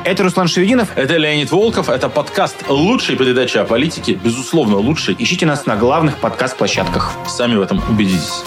Это Руслан Шевединов. Это Леонид Волков. Это подкаст лучшей передачи о политике. Безусловно, лучшей. Ищите нас на главных подкаст-площадках. Сами в этом убедитесь.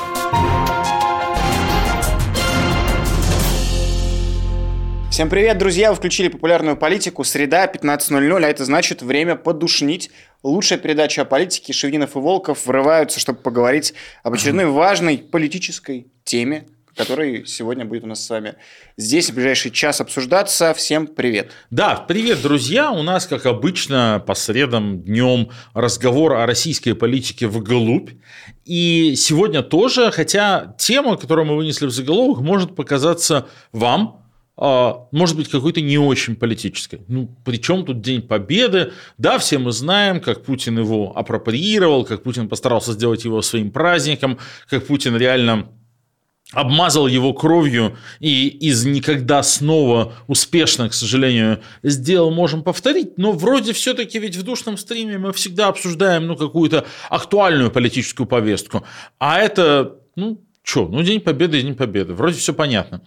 Всем привет, друзья! Вы включили популярную политику. Среда, 15:00, а это значит время подушнить. Лучшая передача о политике. Шевединов и Волков врываются, чтобы поговорить об очередной важной политической теме, который сегодня будет у нас с вами здесь в ближайший час обсуждаться. Всем привет. Да, привет, друзья. У нас, как обычно, по средам днем разговор о российской политике вглубь. И сегодня тоже, хотя тема, которую мы вынесли в заголовок, может показаться вам, может быть, какой-то не очень политической. При чем тут День Победы? Да, все мы знаем, как Путин его апроприировал, как Путин постарался сделать его своим праздником, как Путин реально обмазал его кровью и из никогда снова успешно, к сожалению, сделал, можем повторить, но вроде все-таки ведь в душном стриме мы всегда обсуждаем какую-то актуальную политическую повестку, а это, День Победы и День Победы, вроде все понятно.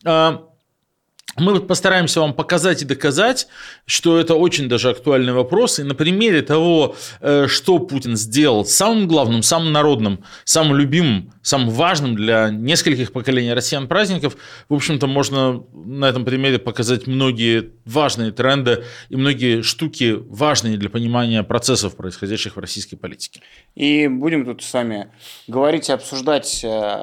Мы постараемся вам показать и доказать, что это очень даже актуальный вопрос. И на примере того, что Путин сделал самым главным, самым народным, самым любимым, самым важным для нескольких поколений россиян праздников, в общем-то, можно на этом примере показать многие важные тренды и многие штуки, важные для понимания процессов, происходящих в российской политике. И будем тут с вами говорить и обсуждать,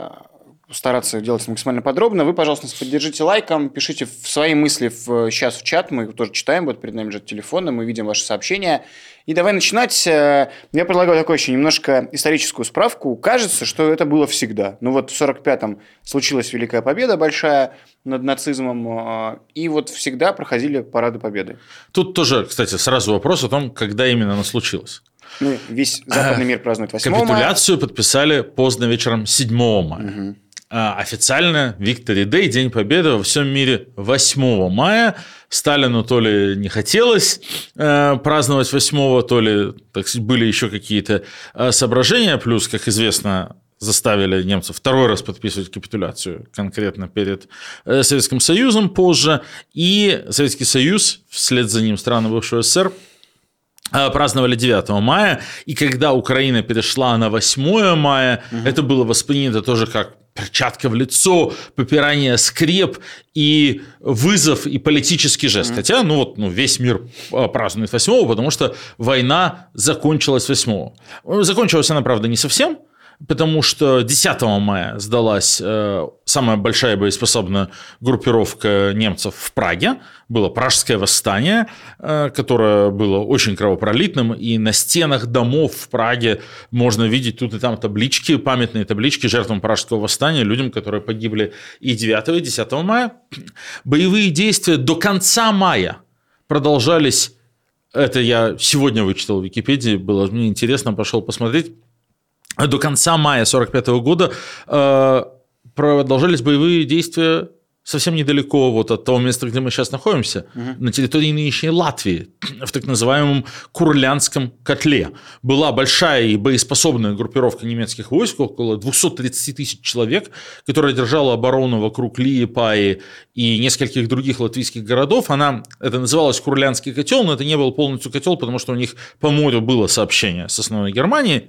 стараться делать максимально подробно. Вы, пожалуйста, нас поддержите лайком, пишите свои мысли сейчас в чат, мы тоже читаем, вот перед нами лежат телефоны, мы видим ваши сообщения. И давай начинать. Я предлагаю такую еще немножко историческую справку. Кажется, что это было всегда. В 45-м случилась Великая Победа большая над нацизмом, и всегда проходили парады Победы. Тут тоже, кстати, сразу вопрос о том, когда именно она случилась. Весь западный мир празднует 8 мая. Капитуляцию подписали поздно вечером 7 мая. Угу. Официально Victory Day, День Победы во всем мире 8 мая. Сталину то ли не хотелось праздновать 8-го, то ли были еще какие-то соображения. Плюс, как известно, заставили немцев второй раз подписывать капитуляцию конкретно перед Советским Союзом позже. И Советский Союз, вслед за ним страны бывшего СССР, праздновали 9 мая. И когда Украина перешла на 8 мая, это было воспринято тоже как перчатка в лицо, попирание скреп и вызов, и политический жест. Хотя, весь мир празднует 8-го, потому что война закончилась 8-го. Закончилась она, правда, не совсем, потому что 10 мая сдалась самая большая боеспособная группировка немцев в Праге. Было Пражское восстание, которое было очень кровопролитным, и на стенах домов в Праге можно видеть тут и там таблички, памятные таблички жертвам Пражского восстания, людям, которые погибли и 9 и 10 мая. Боевые действия до конца мая продолжались. Это я сегодня вычитал в Википедии, было мне интересно, пошел посмотреть. До конца мая 1945 года продолжались боевые действия совсем недалеко от того места, где мы сейчас находимся, на территории нынешней Латвии, в так называемом Курлянском котле. Была большая и боеспособная группировка немецких войск, около 230 тысяч человек, которая держала оборону вокруг Лиепаи и нескольких других латвийских городов. Это называлось Курлянский котел, но это не был полностью котел, потому что у них по морю было сообщение с основной Германией.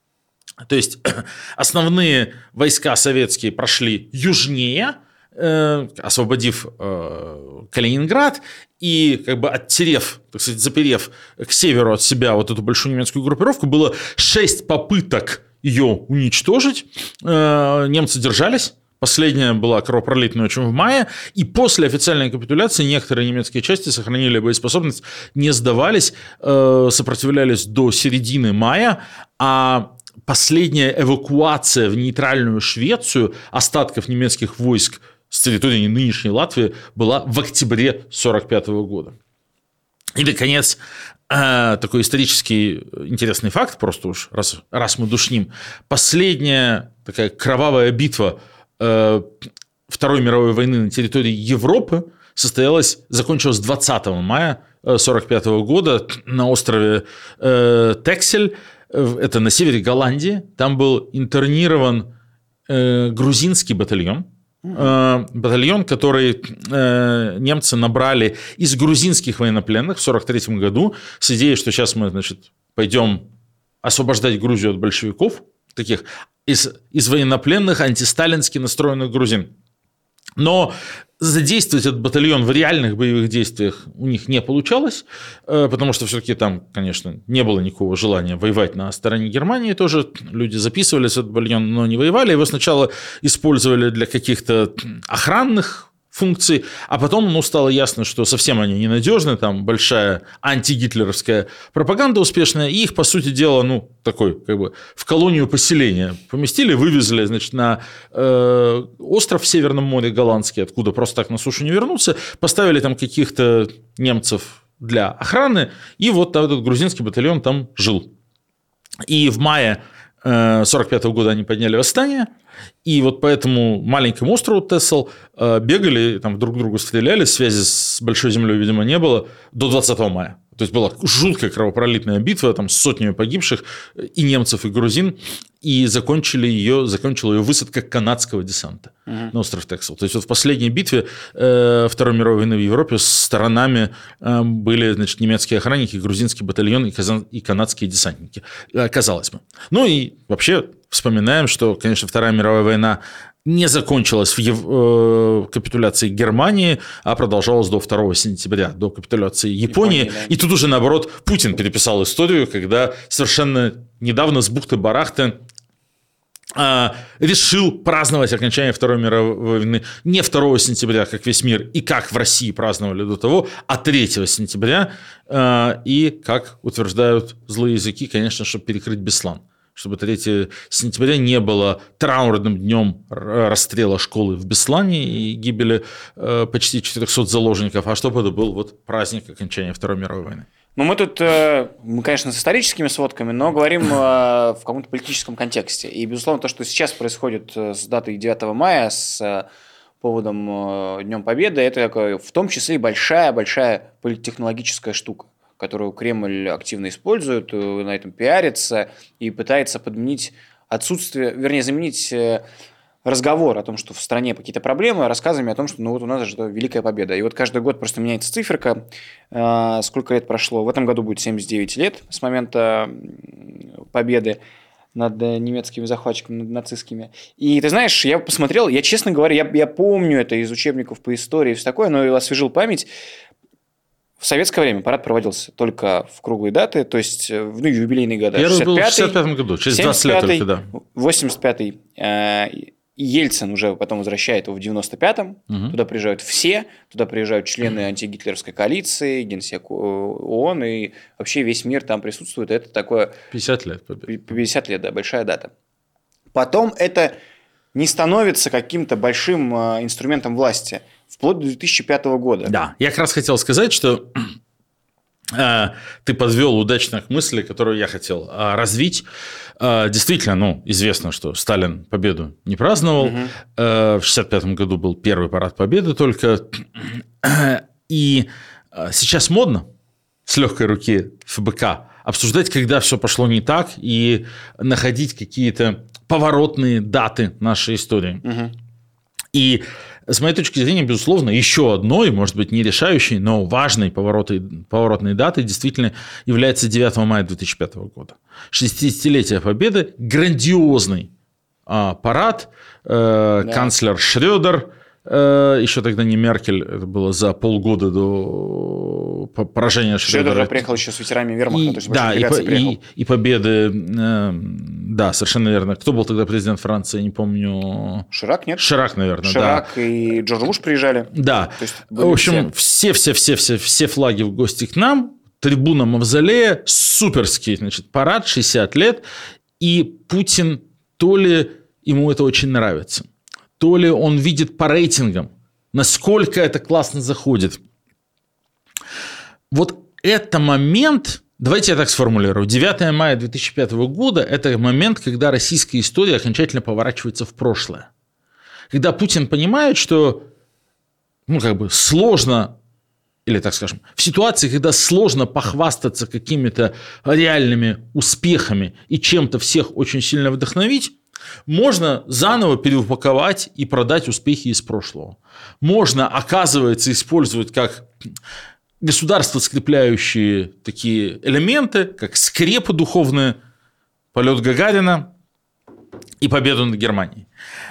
То есть основные войска советские прошли южнее, освободив Калининград и оттерев, так сказать, заперев к северу от себя эту большую немецкую группировку. Было 6 попыток ее уничтожить. Немцы держались. Последняя была кровопролитная очень в мае, и после официальной капитуляции некоторые немецкие части сохранили боеспособность, не сдавались, сопротивлялись до середины мая, а последняя эвакуация в нейтральную Швецию остатков немецких войск с территории нынешней Латвии была в октябре 1945 года. И, наконец, такой исторический интересный факт, просто уж раз мы душним. Последняя такая кровавая битва Второй мировой войны на территории Европы закончилась 20 мая 1945 года на острове Тексель, это на севере Голландии. Там был интернирован грузинский батальон, батальон, который немцы набрали из грузинских военнопленных в 1943 году с идеей, что сейчас мы, значит, пойдем освобождать Грузию от большевиков, таких из военнопленных антисталински настроенных грузин. Но задействовать этот батальон в реальных боевых действиях у них не получалось, потому что все-таки там, конечно, не было никакого желания воевать на стороне Германии. Тоже люди записывались в этот батальон, но не воевали. Его сначала использовали для каких-то охранных функций, а потом стало ясно, что совсем они ненадежны, там большая антигитлеровская пропаганда успешная, и их, по сути дела, такой, как бы, в колонию поселения поместили, вывезли, значит, на остров в Северном море голландский, откуда просто так на сушу не вернуться, поставили там каких-то немцев для охраны, и вот этот грузинский батальон там жил. И в мае 1945 года они подняли восстание, и вот по этому маленькому острову Тесел бегали, там друг другу стреляли, связи с Большой землей, видимо, не было, до 20 мая. То есть была жуткая кровопролитная битва, там с сотнями погибших и немцев, и грузин, и закончил ее высадка канадского десанта на остров Тесел. То есть вот в последней битве Второй мировой войны в Европе сторонами были, значит, немецкие охранники, грузинский батальон и канадские десантники, казалось бы. И вообще вспоминаем, что, конечно, Вторая мировая война не закончилась в капитуляции Германии, а продолжалась до 2 сентября, до капитуляции Японии. Да. И тут уже, наоборот, Путин переписал историю, когда совершенно недавно с бухты-барахты решил праздновать окончание Второй мировой войны не 2 сентября, как весь мир, и как в России праздновали до того, а 3 сентября, и, как утверждают злые языки, конечно, чтобы перекрыть Беслан. Чтобы 3 сентября не было траурным днем расстрела школы в Беслане и гибели почти 400 заложников, а чтобы это был вот праздник окончания Второй мировой войны. Мы тут, конечно, с историческими сводками, но говорим в каком-то политическом контексте. И, безусловно, то, что сейчас происходит с датой 9 мая, с поводом Днем Победы, это в том числе и большая-большая политтехнологическая штука, которую Кремль активно использует, на этом пиарится и пытается подменить заменить разговор о том, что в стране какие-то проблемы, рассказами о том, что вот у нас же великая победа. И вот каждый год просто меняется циферка, сколько лет прошло. В этом году будет 79 лет с момента победы над немецкими захватчиками, над нацистскими. И ты знаешь, я посмотрел, я, честно говоря, я помню это из учебников по истории и все такое, но освежил память. В советское время парад проводился только в круглые даты, то есть юбилейные годы. Первый был в 65-м году, через 20 лет только, да. 85-й. Ельцин уже потом возвращает его в 95-м. Туда приезжают все, туда приезжают члены антигитлеровской коалиции, генсек ООН, и вообще весь мир там присутствует. Это такое... 50 лет победы. 50 лет, да, большая дата. Потом это не становится каким-то большим инструментом власти. Вплоть до 2005 года. Да, я как раз хотел сказать, что ты подвел удачно к мысли, которую я хотел развить. Действительно, известно, что Сталин победу не праздновал. В 1965 году был первый парад победы только. И сейчас модно с легкой руки ФБК обсуждать, когда все пошло не так, и находить какие-то поворотные даты нашей истории. И с моей точки зрения, безусловно, еще одной, может быть, не решающей, но важной поворотной датой действительно является 9 мая 2005 года. 60-летие Победы, грандиозный парад, канцлер Шрёдер, еще тогда не Меркель, это было за полгода до поражения Шрёдера. Шрёдер приехал еще с ветеранами вермахта, и победы, да, совершенно верно. Кто был тогда президент Франции, я не помню. Ширак, нет? Ширак, наверное, Ширак и Джордж Буш приезжали. Да, в общем, все флаги в гости к нам, трибуна Мавзолея, суперский, значит, парад, 60 лет, и Путин, то ли ему это очень нравится, то ли он видит по рейтингам, насколько это классно заходит. Вот это момент, давайте я так сформулирую, 9 мая 2005 года – это момент, когда российская история окончательно поворачивается в прошлое. Когда Путин понимает, что сложно, или так скажем, в ситуации, когда сложно похвастаться какими-то реальными успехами и чем-то всех очень сильно вдохновить, Можно заново переупаковать и продать успехи из прошлого. Можно, оказывается, использовать как государство скрепляющие такие элементы, как скрепы духовные, полет Гагарина и победу над Германией.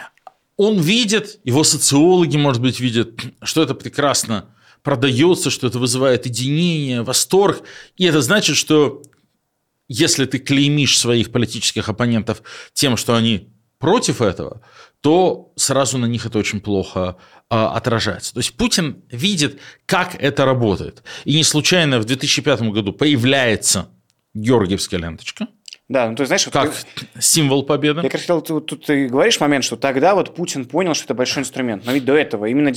Он видит, его социологи, может быть, видят, что это прекрасно продается, что это вызывает единение, восторг. И это значит, что если ты клеймишь своих политических оппонентов тем, что они против этого, то сразу на них это очень плохо отражается. То есть Путин видит, как это работает. И не случайно в 2005 году появляется георгиевская ленточка. Да, ну, то есть, знаешь, как символ победы. Я как раз хотел, тут ты говоришь момент, что тогда вот Путин понял, что это большой инструмент. Но ведь до этого, именно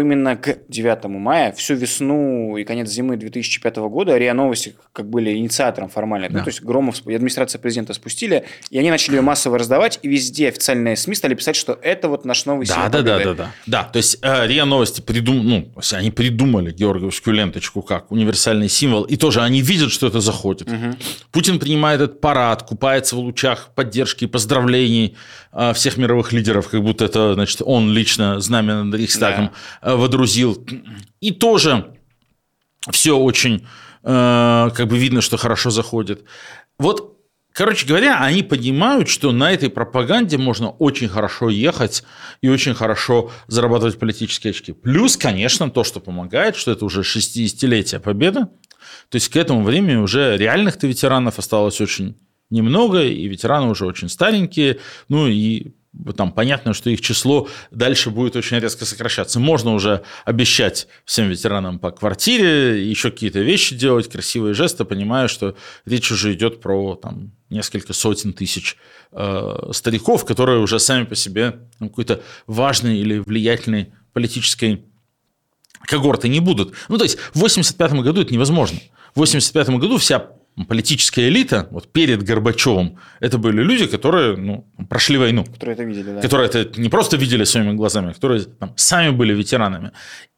к 9 мая, всю весну и конец зимы 2005 года РИА Новости как были инициатором формально. Да. Ну, то есть Громов и администрация президента спустили, и они начали ее массово раздавать, и везде официальные СМИ стали писать, что это вот наш новый символ победы. Да, то есть РИА Новости они придумали георгиевскую ленточку как универсальный символ, и тоже они видят, что это заходит. Угу. Путин принимает этот парад, купается в лучах поддержки и поздравлений всех мировых лидеров, как будто это, значит, он лично знамя над Рейхстагом водрузил. И тоже все очень, как бы видно, что хорошо заходит. Вот, короче говоря, они понимают, что на этой пропаганде можно очень хорошо ехать и очень хорошо зарабатывать политические очки. Плюс, конечно, то, что помогает, что это уже 60-летие победы. То есть к этому времени уже реальных-то ветеранов осталось очень немного, и ветераны уже очень старенькие, ну и там понятно, что их число дальше будет очень резко сокращаться. Можно уже обещать всем ветеранам по квартире, еще какие-то вещи делать, красивые жесты, понимая, что речь уже идет про там, несколько сотен тысяч стариков, которые уже сами по себе какой-то важной или влиятельной политической когорты не будут. Ну, то есть в 1985 году это невозможно. В 1985 году вся политическая элита, вот перед Горбачевым, это были люди, которые прошли войну. Которые это видели, да. Которые это не просто видели своими глазами, которые там, сами были ветеранами.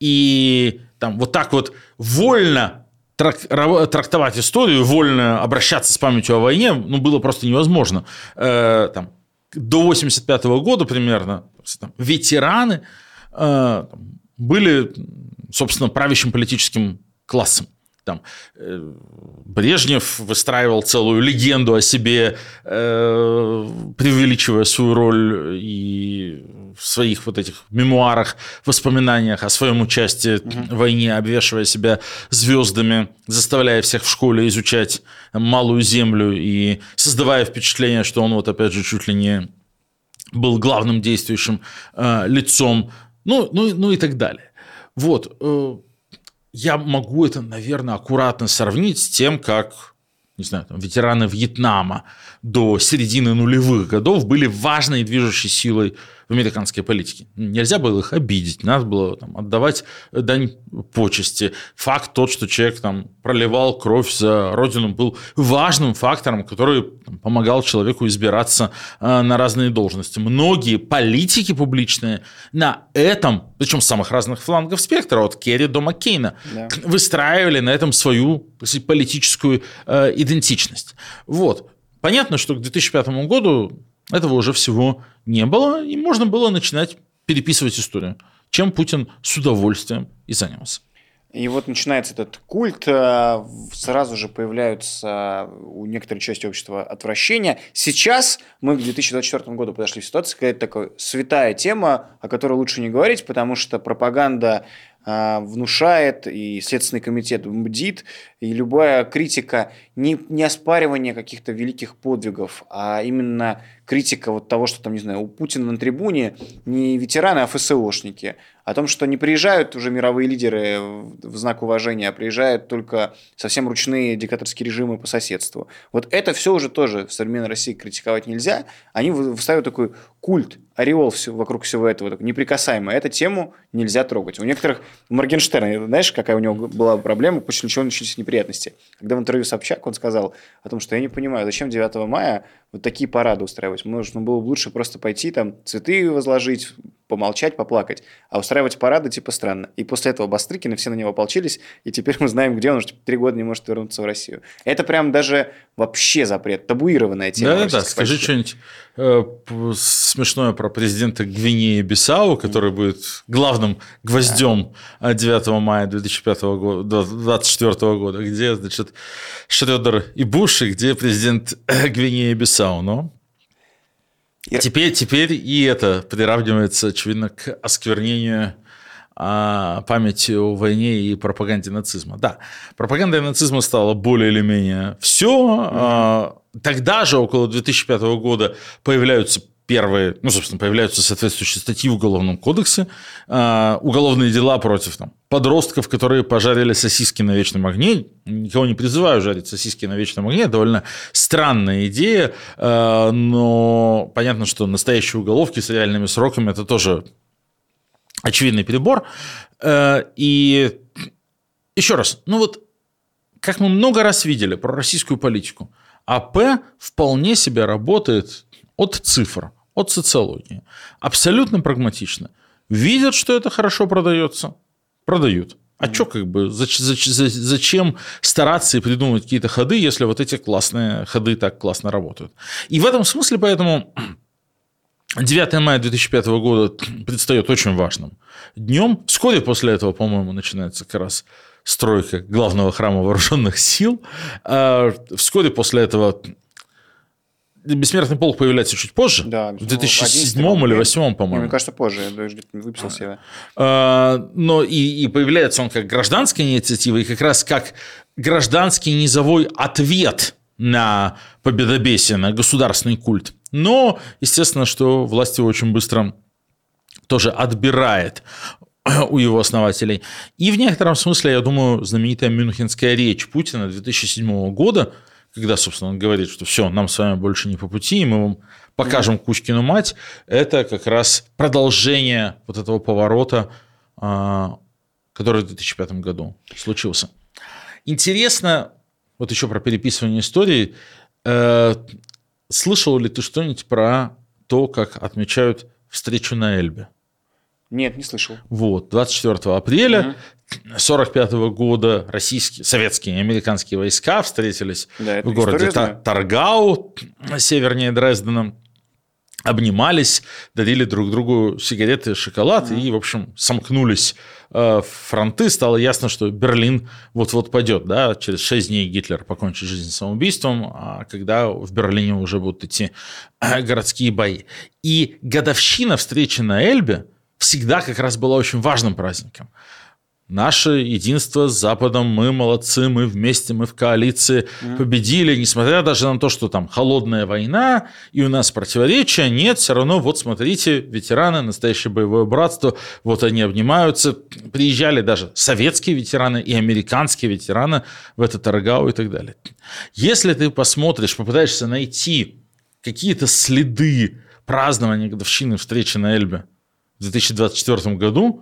И там, вот так вот вольно трактовать историю, вольно обращаться с памятью о войне, было просто невозможно. Там, до 1985 года примерно там, ветераны были, собственно, правящим политическим классом. Там, Брежнев выстраивал целую легенду о себе, преувеличивая свою роль и в своих вот этих мемуарах, воспоминаниях о своем участии в войне, обвешивая себя звездами, заставляя всех в школе изучать Малую Землю и создавая впечатление, что он вот опять же чуть ли не был главным действующим лицом, ну и так далее. Вот. Я могу это, наверное, аккуратно сравнить с тем, как, не знаю, там, ветераны Вьетнама до середины нулевых годов были важной движущей силой в американской политике. Нельзя было их обидеть, надо было там, отдавать дань почести. Факт тот, что человек там, проливал кровь за родину, был важным фактором, который там, помогал человеку избираться на разные должности. Многие политики публичные на этом, причем с самых разных флангов спектра, от Керри до Маккейна, выстраивали на этом свою политическую идентичность. Вот. Понятно, что к 2005 году этого уже всего не было, и можно было начинать переписывать историю, чем Путин с удовольствием и занялся. И вот начинается этот культ, сразу же появляются у некоторой части общества отвращения. Сейчас мы к 2024 году подошли в ситуацию, когда это такая святая тема, о которой лучше не говорить, потому что пропаганда внушает, и Следственный комитет бдит, и любая критика, не оспаривание каких-то великих подвигов, а именно критика вот того, что там, не знаю, у Путина на трибуне не ветераны, а ФСОшники, о том, что не приезжают уже мировые лидеры в знак уважения, а приезжают только совсем ручные диктаторские режимы по соседству. Вот это все уже тоже в современной России критиковать нельзя. Они выставят такой культ, ореол вокруг всего этого, неприкасаемый. Эту тему нельзя трогать. У некоторых, Моргенштерн, знаешь, какая у него была проблема, после чего начались неприятности. Когда в интервью Собчак он сказал о том, что я не понимаю, зачем 9 мая вот такие парады устраивать. Нужно было бы лучше просто пойти, там, цветы возложить, помолчать, поплакать. А устраивать парады, типа, странно. И после этого Бастрыкин, все на него ополчились, и теперь мы знаем, где он уже 3 года не может вернуться в Россию. Это прям даже вообще запрет, табуированная тема. Да-да-да, скажи что-нибудь смешное про президента Гвинеи-Бисау, который будет главным гвоздем 9 мая 2024 года, где, значит, Шрёдер и Буш, и где президент Гвинеи-Бисау. Но теперь и это приравнивается, очевидно, к осквернению памяти о войне и пропаганде нацизма. Да, пропаганда нацизма стала более или менее все. Тогда же, около 2005 года, появляются первые, появляются соответствующие статьи в Уголовном кодексе, уголовные дела против подростков, которые пожарили сосиски на вечном огне. Никого не призываю жарить сосиски на вечном огне, довольно странная идея, но понятно, что настоящие уголовки с реальными сроками – это тоже очевидный перебор. И еще раз, как мы много раз видели про российскую политику, АП вполне себе работает от цифр, от социологии. Абсолютно прагматично. Видят, что это хорошо продается, продают. А что зачем стараться и придумывать какие-то ходы, если вот эти классные ходы так классно работают? И в этом смысле поэтому 9 мая 2005 года предстает очень важным днем. Вскоре после этого, по-моему, начинается как раз стройка главного храма вооруженных сил. Вскоре после этого Бессмертный полк появляется чуть позже, в 2007 или 2008, по-моему. Мне кажется, позже, я даже выписал себе. Но и появляется он как гражданская инициатива, и как раз как гражданский низовой ответ на победобесие, на государственный культ. Но, естественно, что власть его очень быстро тоже отбирает у его основателей. И в некотором смысле, я думаю, знаменитая мюнхенская речь Путина 2007 года, когда, собственно, он говорит, что все, нам с вами больше не по пути, и мы вам покажем Кузькину мать, это как раз продолжение вот этого поворота, который в 2005 году случился. Интересно, вот еще про переписывание истории. Слышал ли ты что-нибудь про то, как отмечают встречу на Эльбе? Нет, не слышал. 24 апреля 1945 года советские и американские войска встретились в городе Таргау, севернее Дрездена, обнимались, дарили друг другу сигареты, шоколад и, в общем, сомкнулись фронты. Стало ясно, что Берлин вот-вот падет. Да? Через 6 дней Гитлер покончит жизнь самоубийством, а когда в Берлине уже будут идти городские бои. И годовщина встречи на Эльбе всегда как раз была очень важным праздником. Наше единство с Западом, мы молодцы, мы вместе, мы в коалиции победили, несмотря даже на то, что там холодная война, и у нас противоречия, нет, все равно, вот смотрите, ветераны, настоящее боевое братство, вот они обнимаются, приезжали даже советские ветераны и американские ветераны в этот Таргау и так далее. Если ты посмотришь, попытаешься найти какие-то следы празднования годовщины встречи на Эльбе в 2024 году,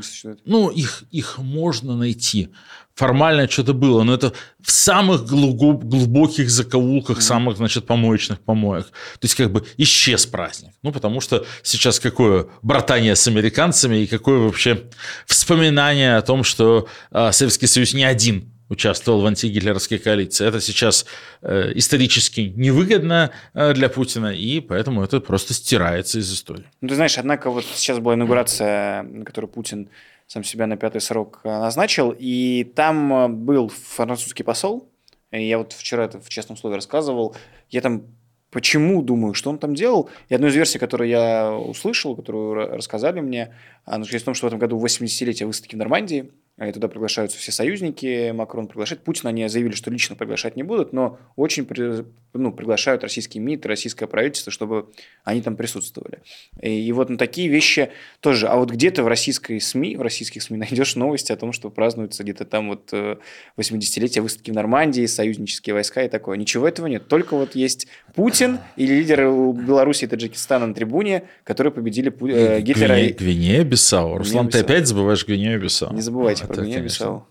их можно найти. Формально что-то было, но это в самых глубоких закоулках самых, помоечных помоек. То есть, исчез праздник. Потому что сейчас какое братание с американцами и какое вообще вспоминание о том, что Советский Союз не один участвовал в антигитлеровской коалиции. Это сейчас исторически невыгодно для Путина, и поэтому это просто стирается из истории. Ты знаешь, однако вот сейчас была инаугурация, на которую Путин сам себя на 5-й срок назначил, и там был французский посол, и я вот вчера это в «Честном слове» рассказывал, я там почему думаю, что он там делал, и одну из версий, которую я услышал, которую рассказали мне, она заключается в том, что в этом году 80-летие выставки в Нормандии, и туда приглашаются все союзники, Макрон приглашает, Путина они заявили, что лично приглашать не будут, но очень приглашают российский МИД, российское правительство, чтобы они там присутствовали. И вот на такие вещи тоже. А вот где-то в российских СМИ найдешь новости о том, что празднуется где-то там 80-летие выставки в Нормандии, союзнические войска и такое. Ничего этого нет. Только вот есть Путин или лидеры Беларуси и Таджикистана на трибуне, которые победили Гитлера. Гвинея-Бисау. Руслан, ты опять забываешь Гвинею-Бисау. Не забывайте про Гвинею-Бисау.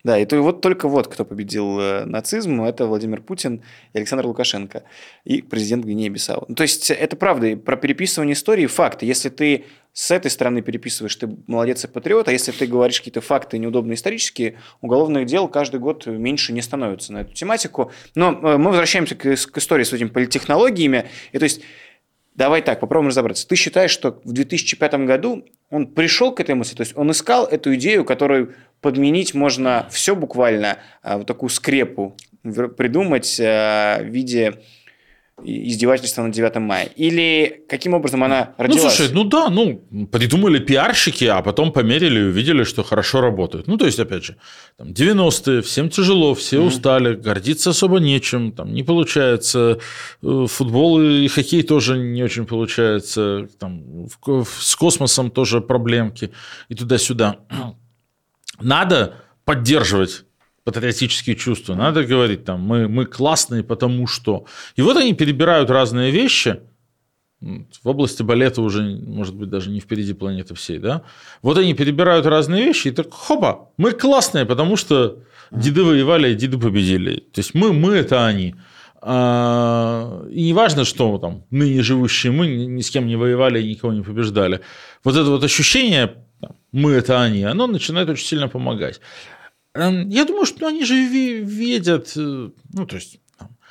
Да, и то вот только вот кто победил нацизм, это Владимир Путин и Александр Лукашенко, и президент Гвинеи-Бисау. То есть это правда, и про переписывание истории факты. Если ты с этой стороны переписываешь, ты молодец и патриот, а если ты говоришь какие-то факты неудобные исторические, уголовных дел каждый год меньше не становится на эту тематику. Но мы возвращаемся к истории с этими политтехнологиями. И то есть давай так, попробуем разобраться. Ты считаешь, что в 2005 году он пришел к этой мысли, то есть он искал эту идею, которую подменить можно все буквально, вот такую скрепу придумать в виде издевательства над 9 мая? Или каким образом она родилась? Ну, слушай, придумали пиарщики, а потом померили и увидели, что хорошо работают. Ну, то есть, опять же, там, 90-е, всем тяжело, все устали, гордиться особо нечем, там, не получается, футбол и хоккей тоже не очень получается, там, с космосом тоже проблемки и туда-сюда. Надо поддерживать патриотические чувства. Надо говорить, там, мы классные, потому что... И вот они перебирают разные вещи. В области балета уже, может быть, даже не впереди планеты всей, да? Вот они перебирают разные вещи, и так, хопа, мы классные, потому что деды воевали, и деды победили. То есть мы это они. И не важно, что там ныне живущие мы ни с кем не воевали и никого не побеждали. Вот это вот ощущение, мы это они, оно начинает очень сильно помогать. Я думаю, что они же видят, ну, то есть,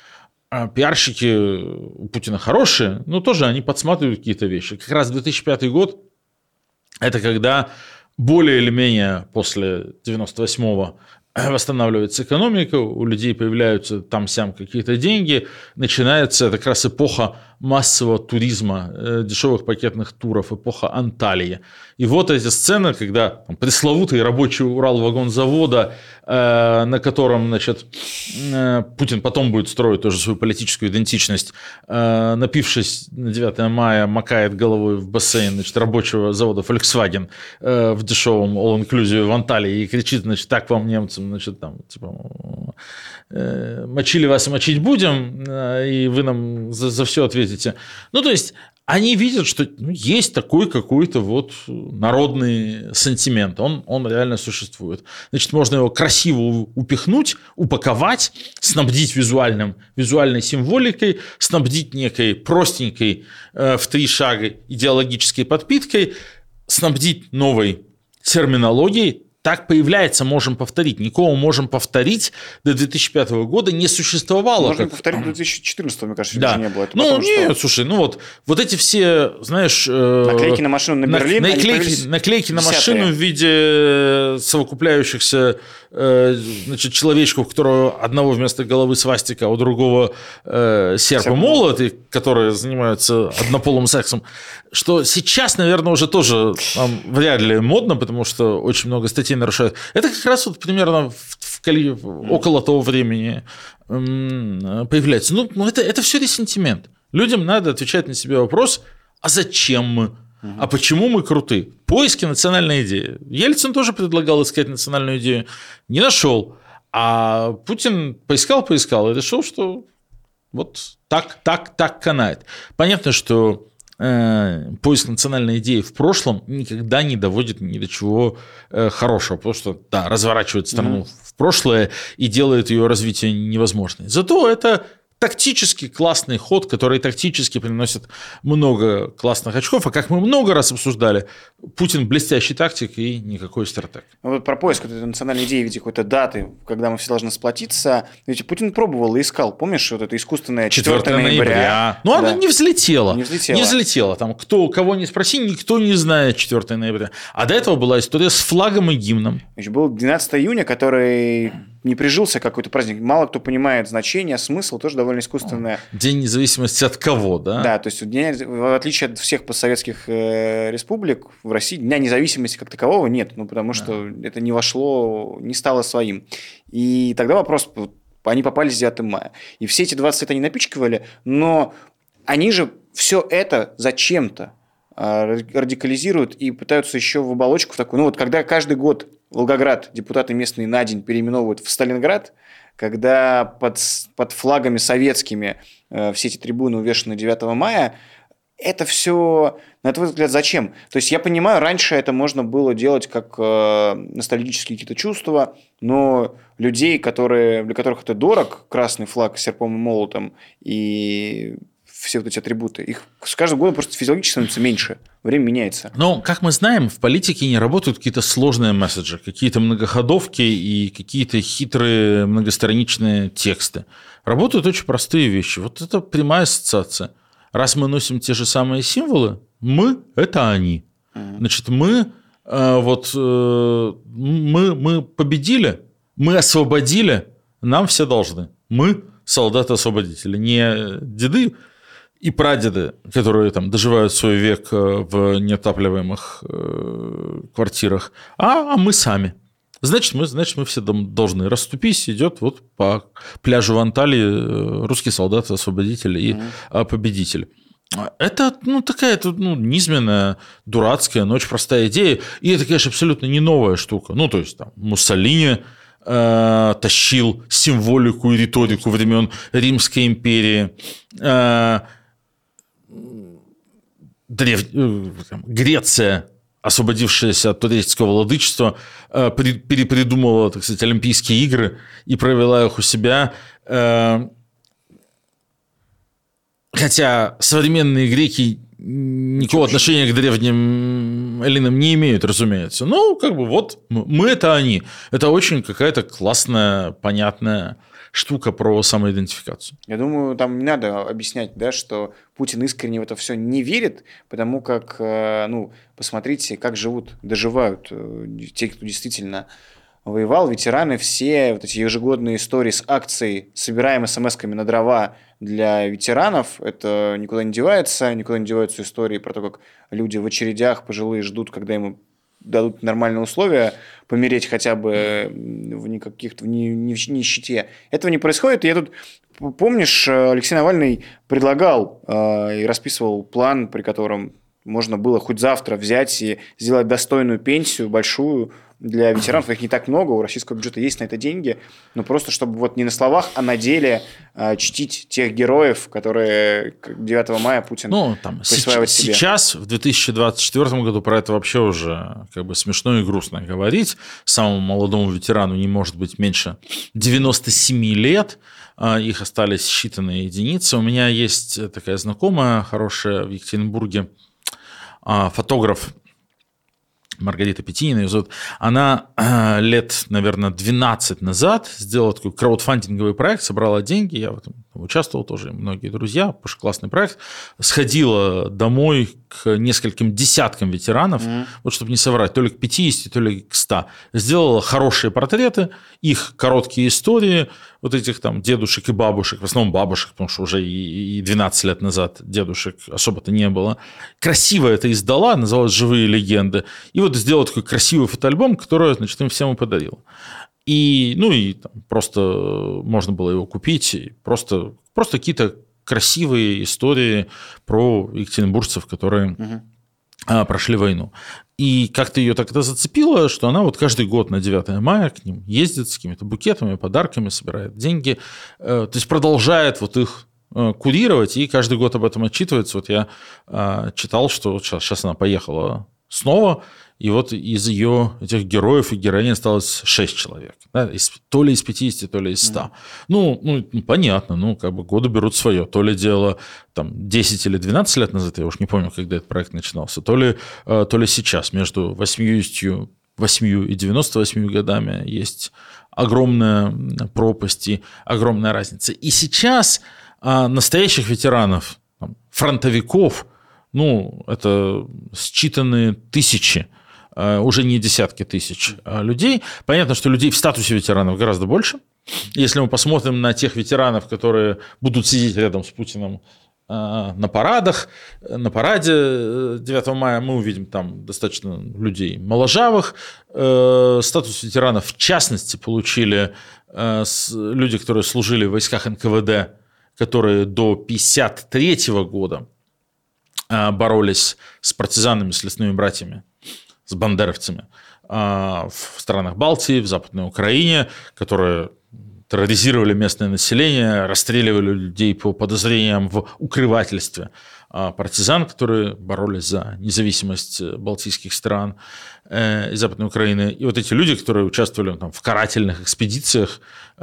пиарщики у Путина хорошие, но тоже они подсматривают какие-то вещи. Как раз 2005 год – это когда более или менее после 98-го восстанавливается экономика, у людей появляются там-сям какие-то деньги, начинается как раз эпоха массового туризма, дешевых пакетных туров, эпоха Анталии. И вот эти сцены, когда там, пресловутый рабочий Уралвагонзавода, на котором, значит, Путин потом будет строить тоже свою политическую идентичность, напившись на 9 мая, макает головой в бассейн, значит, рабочего завода Volkswagen в дешевом all-inclusive в Анталии и кричит, значит, так вам, немцам, значит, там, типа, мочили вас и мочить будем, и вы нам за все ответите. Ну, то есть, они видят, что есть такой какой-то вот народный сентимент, он реально существует. Значит, можно его красиво упихнуть, упаковать, снабдить визуальной символикой, снабдить некой простенькой в 3 шага идеологической подпиткой, снабдить новой терминологией. Так появляется «можем повторить». Никого «можем повторить» до 2005 года не существовало. Можно повторить до 2014, мне кажется, да. уже не было. Это ну, потому, нет, что... слушай, вот эти все, знаешь... наклейки на машину на Берлин, наклейки на машину в виде совокупляющихся значит, человечков, у которого одного вместо головы свастика, а у другого серп и молот, и которые занимаются однополым сексом, что сейчас, наверное, уже тоже вряд ли модно, потому что очень много статей нарушают. Это как раз вот примерно около того времени появляется. Ну это все ресентимент. Людям надо отвечать на себе вопрос, а зачем мы? А почему мы круты? Поиски национальной идеи. Ельцин тоже предлагал искать национальную идею. Не нашел. А Путин поискал и решил, что вот так канает. Понятно, что поиск национальной идеи в прошлом никогда не доводит ни до чего хорошего, потому что, да, разворачивает страну в прошлое и делает ее развитие невозможной. Зато это тактически классный ход, который тактически приносит много классных очков, а как мы много раз обсуждали, Путин блестящий тактик и никакой стратег. Вот про поиск этой национальной идеи в виде какой-то даты, когда мы все должны сплотиться, ведь Путин пробовал и искал, помнишь, вот это искусственное 4 ноября. Ну, она не взлетела. Не взлетела. Там, кого не спроси, никто не знает 4 ноября. А до этого была история с флагом и гимном. Значит, был 12 июня, который не прижился какой-то праздник. Мало кто понимает значение, смысл, тоже довольно искусственное. День независимости от кого, да? Да, то есть в отличие от всех постсоветских республик, в России Дня независимости как такового нет, потому что это не вошло, не стало своим. И тогда вопрос, они попали с 9 мая. И все эти 20 лет они напичкивали, но они же все это зачем-то радикализируют и пытаются еще в оболочку в такую. Ну вот когда каждый год Волгоград депутаты местные на день переименовывают в Сталинград, когда под флагами советскими все эти трибуны увешаны 9 мая, это все, на твой взгляд, зачем? То есть я понимаю, раньше это можно было делать как ностальгические какие-то чувства, но людей, для которых это дорог, красный флаг с серпом и молотом и все вот эти атрибуты, их с каждым годом просто физиологически становится меньше, время меняется. Но, как мы знаем, в политике не работают какие-то сложные месседжи, какие-то многоходовки и какие-то хитрые многостраничные тексты. Работают очень простые вещи. Вот это прямая ассоциация. Раз мы носим те же самые символы, мы – это они. Значит, мы победили, мы освободили, нам все должны. Мы – солдаты-освободители, не деды и прадеды, которые там доживают свой век в неотапливаемых квартирах, а мы сами. Значит, мы все должны. Расступись, идет вот по пляжу в Анталии русский солдат-освободитель и победитель. Это такая низменная, дурацкая, но очень простая идея. И это, конечно, абсолютно не новая штука. То есть там Муссолини тащил символику и риторику времен Римской империи. Греция, освободившаяся от турецкого владычества, перепридумала, так сказать, Олимпийские игры и провела их у себя. Хотя современные греки никакого отношения к древним эллинам не имеют, разумеется. Мы – это они. Это очень какая-то классная, понятная штука про самоидентификацию. Я думаю, там не надо объяснять, что Путин искренне в это все не верит, потому как, посмотрите, как доживают те, кто действительно воевал, ветераны, все вот эти ежегодные истории с акцией «Собираем смс-ками на дрова» для ветеранов, это никуда не девается истории про то, как люди в очередях пожилые ждут, когда им дадут нормальные условия, помереть хотя бы в нищете. Этого не происходит. И я тут, помнишь, Алексей Навальный предлагал и расписывал план, при котором можно было хоть завтра взять и сделать достойную пенсию, большую, для ветеранов. Их не так много, у российского бюджета есть на это деньги, но просто чтобы не на словах, а на деле чтить тех героев, которые 9 мая Путин присваивает себе. Сейчас, в 2024 году, про это вообще уже смешно и грустно говорить. Самому молодому ветерану не может быть меньше 97 лет, их остались считанные единицы. У меня есть такая знакомая, хорошая в Екатеринбурге, фотограф, Маргарита Петинина ее зовут, она лет, наверное, 12 назад сделала такой краудфандинговый проект, собрала деньги, я в этом участвовал тоже, и многие друзья, потому что классный проект, сходила домой к нескольким десяткам ветеранов, чтобы не соврать, то ли к 50, то ли к 100, сделала хорошие портреты, их короткие истории, вот этих там дедушек и бабушек, в основном бабушек, потому что уже и 12 лет назад дедушек особо-то не было. Красиво это издала, называлась «Живые легенды». И вот сделала такой красивый фотоальбом, который, значит, им всем и подарила. И просто можно было его купить. И просто какие-то красивые истории про екатеринбуржцев, которые прошли войну. И как-то ее так это зацепило, что она каждый год на 9 мая к ним ездит с какими-то букетами, подарками, собирает деньги. То есть продолжает их курировать и каждый год об этом отчитывается. Я читал, что сейчас она поехала снова, и из ее этих героев и героинь осталось 6 человек. Да? То ли из 50, то ли из 100. Понятно, годы берут свое. То ли дело 10 или 12 лет назад, я уж не помню, когда этот проект начинался, то ли сейчас между 88 и 98 годами есть огромная пропасть и огромная разница. И сейчас настоящих ветеранов, фронтовиков, это считанные тысячи, уже не десятки тысяч людей. Понятно, что людей в статусе ветеранов гораздо больше. Если мы посмотрим на тех ветеранов, которые будут сидеть рядом с Путиным на парадах, на параде 9 мая, мы увидим там достаточно людей моложавых. Статус ветеранов, в частности, получили люди, которые служили в войсках НКВД, которые до 1953 года боролись с партизанами, с лесными братьями, с бандеровцами в странах Балтии, в Западной Украине, которые терроризировали местное население, расстреливали людей по подозрениям в укрывательстве партизан, которые боролись за независимость балтийских стран и Западной Украины. И вот эти люди, которые участвовали там, в карательных экспедициях,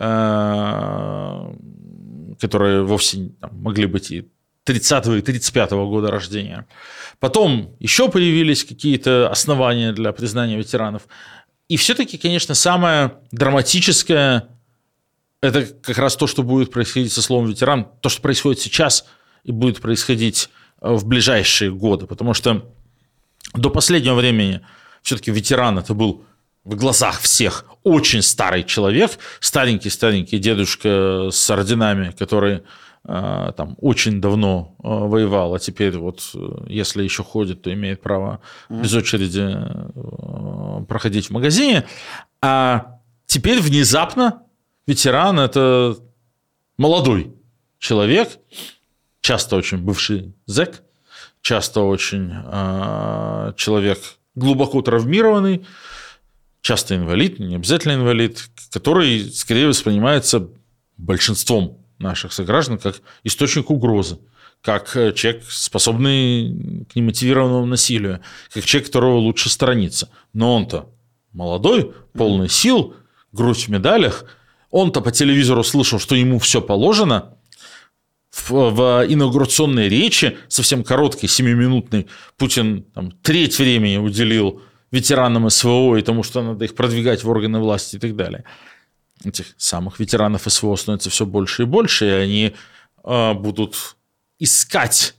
которые вовсе там, могли быть и 30-го и 35-го года рождения. Потом еще появились какие-то основания для признания ветеранов. И все-таки, конечно, самое драматическое – это как раз то, что будет происходить со словом «ветеран», то, что происходит сейчас и будет происходить в ближайшие годы. Потому что до последнего времени все-таки ветеран – это был в глазах всех очень старый человек, старенький дедушка с орденами, который там очень давно воевал, а теперь вот если еще ходит, то имеет право без очереди проходить в магазине. А теперь внезапно ветеран – это молодой человек, часто очень бывший зэк, часто очень человек глубоко травмированный, часто инвалид, не обязательно инвалид, который скорее воспринимается большинством наших сограждан как источник угрозы, как человек, способный к немотивированному насилию, как человек, которого лучше сторониться. Но он-то молодой, полный сил, грудь в медалях. Он-то по телевизору слышал, что ему все положено. В инаугурационной речи, совсем короткой, 7-минутной, Путин там, треть времени уделил ветеранам СВО и тому, что надо их продвигать в органы власти и так далее. Этих самых ветеранов СВО становится все больше и больше, и они будут искать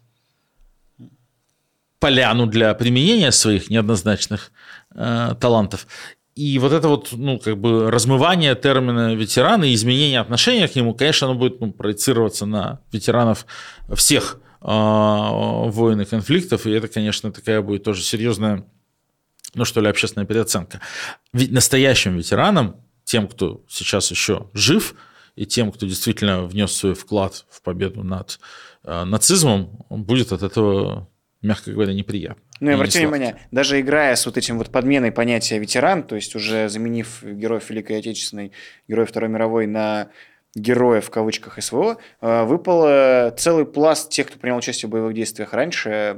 поляну для применения своих неоднозначных талантов. И вот это вот, ну, как бы размывание термина ветерана и изменение отношения к нему, конечно, оно будет проецироваться на ветеранов всех войн и конфликтов, и это, конечно, такая будет тоже серьезная, ну, что ли, общественная переоценка. Ведь настоящим ветеранам, тем, кто сейчас еще жив, и тем, кто действительно внес свой вклад в победу над нацизмом, будет от этого, мягко говоря, неприятно. Ну и обратите внимание, даже играя с вот этим вот подменой понятия ветеран, то есть уже заменив героев Великой Отечественной, героев Второй мировой на героев в кавычках СВО, выпал целый пласт тех, кто принял участие в боевых действиях раньше.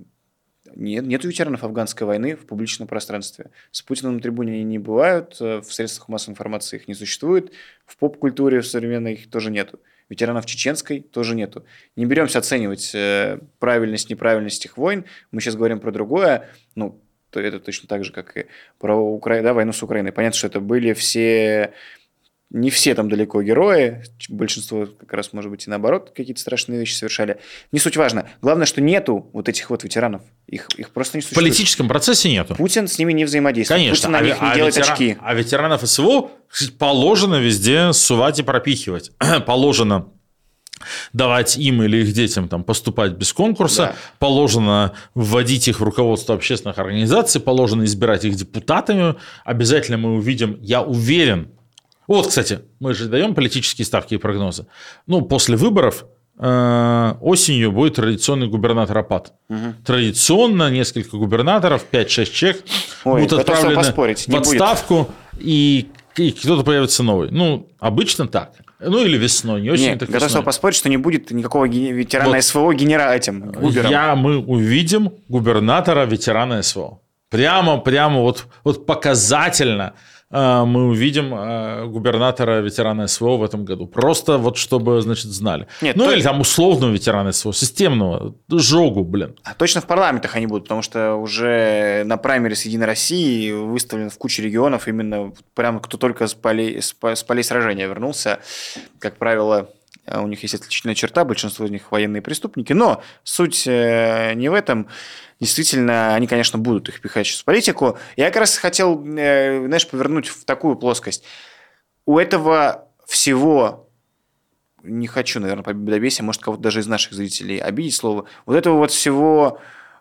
Нету ветеранов афганской войны в публичном пространстве. С Путиным на трибуне они не бывают, в средствах массовой информации их не существует, в поп-культуре в современной их тоже нету. Ветеранов чеченской тоже нету. Не беремся оценивать правильность, неправильность их войн. Мы сейчас говорим про другое. Ну, это точно так же, как и про войну с Украиной. Понятно, что это были все... Не все там далеко герои. Большинство как раз, может быть, и наоборот какие-то страшные вещи совершали. Не суть важно. Главное, что нету вот этих вот ветеранов. Их просто не существует. В политическом процессе нету. Путин с ними не взаимодействует. Конечно. Путин на них не делает очки. А ветеранов СВО положено везде сувать и пропихивать. Положено давать им или их детям там, поступать без конкурса, да. Положено вводить их в руководство общественных организаций, положено избирать их депутатами. Обязательно мы увидим, я уверен. Вот, кстати, мы же даем политические ставки и прогнозы. Ну, после выборов осенью будет традиционный губернатор-опад. Угу. Традиционно несколько губернаторов, 5-6 человек будут отправлены в отставку, и кто-то появится новый. Ну, обычно так. Ну, или весной, не очень. Нет, готов поспорить, что не будет никакого ветерана вот. СВО губером. Мы увидим губернатора ветерана СВО. Прямо вот показательно мы увидим губернатора ветерана СВО в этом году. Просто вот чтобы, значит, знали. Нет, или там условного ветерана СВО, системного, жогу, блин. Точно в парламентах они будут, потому что уже на праймерис Единой России выставлено в куче регионов именно прямо кто только с полей сражения вернулся. Как правило, у них есть отличительная черта, большинство из них военные преступники, но суть не в этом. Действительно, они, конечно, будут их пихать сейчас в политику. Я как раз хотел, знаешь, повернуть в такую плоскость. У этого всего, не хочу, наверное, по бедобесию, может, кого-то даже из наших зрителей обидеть слово, вот этого вот всего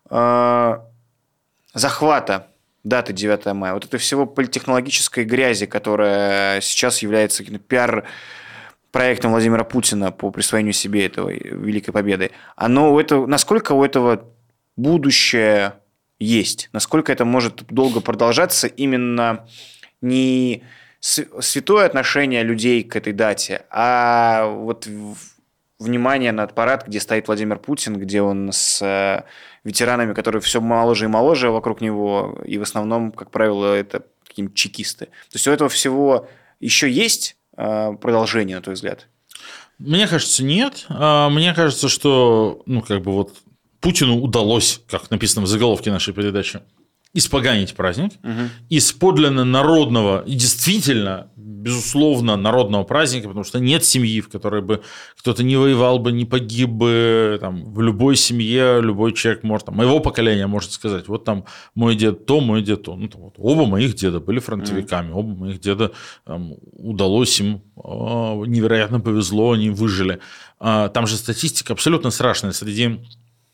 захвата даты 9 мая, вот этого всего политтехнологической грязи, которая сейчас является пиар-проектом Владимира Путина по присвоению себе этого великой победы, насколько у этого будущее есть, насколько это может долго продолжаться именно не святое отношение людей к этой дате, а вот внимание на парад, где стоит Владимир Путин, где он с ветеранами, которые все моложе и моложе вокруг него, и в основном, как правило, это какие-нибудь чекисты. То есть у этого всего еще есть продолжение, на твой взгляд? Мне кажется, нет. Мне кажется, что Путину удалось, как написано в заголовке нашей передачи, испоганить праздник из подлинно народного и действительно, безусловно, народного праздника, потому что нет семьи, в которой бы кто-то не воевал бы, не погиб бы. Там, в любой семье любой человек может, моего поколения может сказать, вот там мой дед то, мой дед то. Оба моих деда были фронтовиками, оба моих деда удалось им, невероятно повезло, они выжили. Там же статистика абсолютно страшная. Среди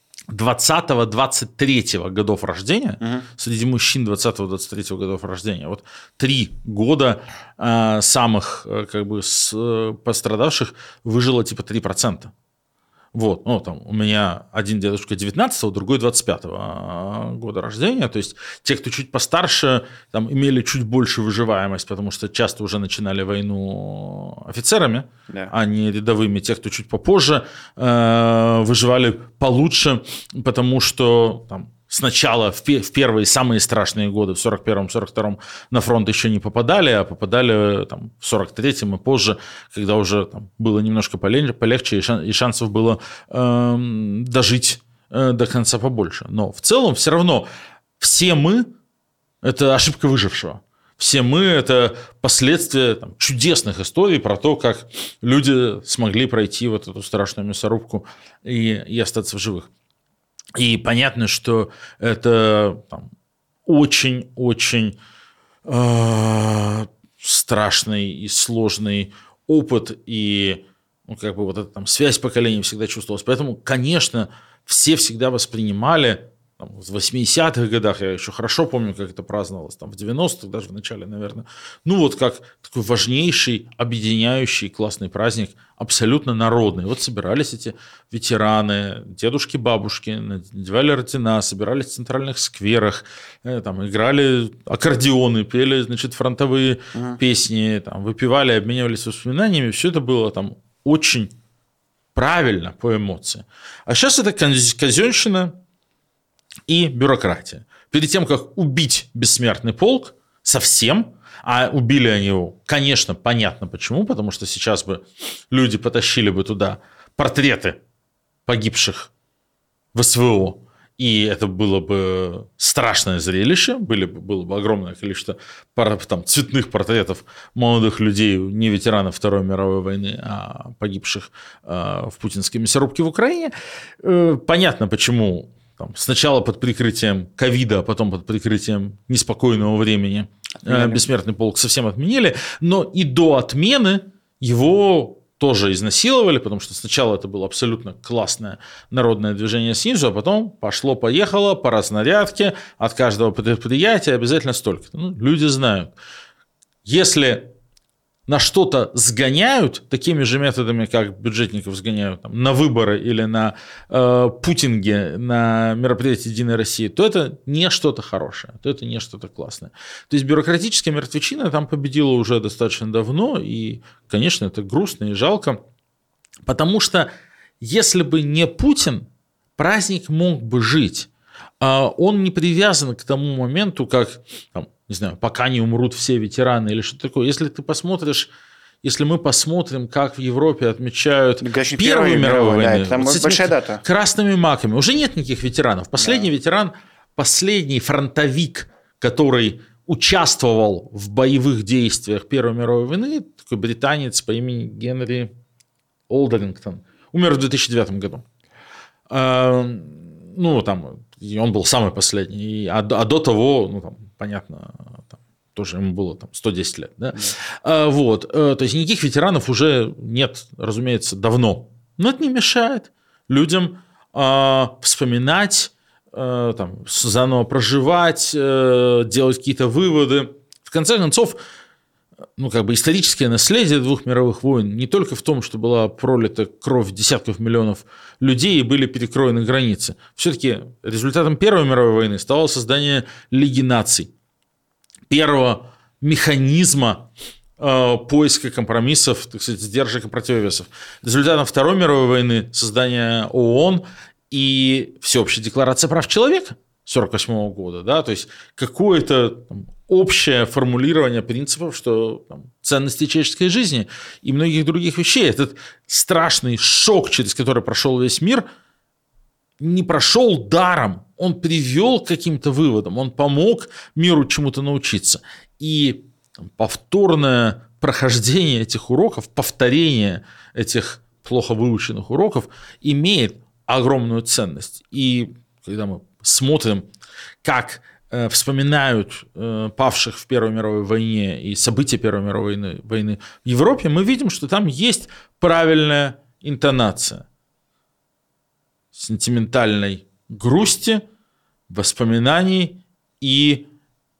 20-23 годов рождения, среди мужчин 20-23 годов рождения, вот 3 года самых пострадавших выжило типа 3%. Вот, там у меня один дедушка 19-го, другой 25-го года рождения, то есть те, кто чуть постарше, там имели чуть больше выживаемость, потому что часто уже начинали войну офицерами, а не рядовыми. Те, кто чуть попозже, выживали получше, потому что там сначала в первые самые страшные годы, в 41-м, 42-м на фронт еще не попадали, а попадали там, в 43-м и позже, когда уже там, было немножко полегче и шансов было дожить до конца побольше. Но в целом все равно все мы – это ошибка выжившего. Все мы – это последствия чудесных историй про то, как люди смогли пройти вот эту страшную мясорубку и остаться в живых. И понятно, что это очень-очень страшный и сложный опыт, и вот эта связь поколений всегда чувствовалась. Поэтому, конечно, все всегда воспринимали, в 80-х годах, я еще хорошо помню, как это праздновалось, в 90-х, даже в начале, наверное, как такой важнейший, объединяющий классный праздник, абсолютно народный. Вот собирались эти ветераны, дедушки, бабушки, надевали ордена, собирались в центральных скверах, играли аккордеоны, пели, фронтовые песни, выпивали, обменивались воспоминаниями. Все это было очень правильно по эмоциям. А сейчас это казенщина и бюрократия. Перед тем, как убить бессмертный полк совсем, а убили они его, конечно, понятно почему, потому что сейчас бы люди потащили бы туда портреты погибших в СВО, и это было бы страшное зрелище, было бы огромное количество цветных портретов молодых людей, не ветеранов Второй мировой войны, а погибших в путинской мясорубке в Украине. Понятно, почему сначала под прикрытием ковида, а потом под прикрытием неспокойного времени бессмертный полк совсем отменили, но и до отмены его тоже изнасиловали, потому что сначала это было абсолютно классное народное движение снизу, а потом пошло-поехало по разнарядке, от каждого предприятия обязательно столько-то. Люди знают. Если на что-то сгоняют такими же методами, как бюджетников сгоняют на выборы или на путинги, на мероприятия «Единой России», то это не что-то хорошее, то это не что-то классное. То есть бюрократическая мертвечина там победила уже достаточно давно, и, конечно, это грустно и жалко, потому что если бы не Путин, праздник мог бы жить. Он не привязан к тому моменту, как не знаю, пока не умрут все ветераны или что-то такое. Если мы посмотрим, как в Европе отмечают Первую мировую войну, там большая дата. Красными маками, уже нет никаких ветеранов. Последний ветеран, последний фронтовик, который участвовал в боевых действиях Первой мировой войны, такой британец по имени Генри Олдерингтон, умер в 2009 году. И он был самый последний, а до того, понятно, тоже ему было 110 лет. Да? То есть никаких ветеранов уже нет, разумеется, давно. Но это не мешает людям вспоминать, заново проживать, делать какие-то выводы. В конце концов, историческое наследие двух мировых войн не только в том, что была пролита кровь десятков миллионов людей и были перекроены границы. Все-таки результатом Первой мировой войны стало создание Лиги наций, первого механизма поиска компромиссов, так сказать, сдержек и противовесов. Результатом Второй мировой войны создание ООН и Всеобщая декларация прав человека 1948 года, да, то есть какое-то там общее формулирование принципов, что там, ценности человеческой жизни и многих других вещей. Этот страшный шок, через который прошел весь мир, не прошел даром. Он привел к каким-то выводам, он помог миру чему-то научиться. И там, повторное прохождение этих уроков, повторение этих плохо выученных уроков имеет огромную ценность. И когда мы смотрим, как вспоминают павших в Первой мировой войне и события Первой мировой войны в Европе, мы видим, что там есть правильная интонация сентиментальной грусти, воспоминаний и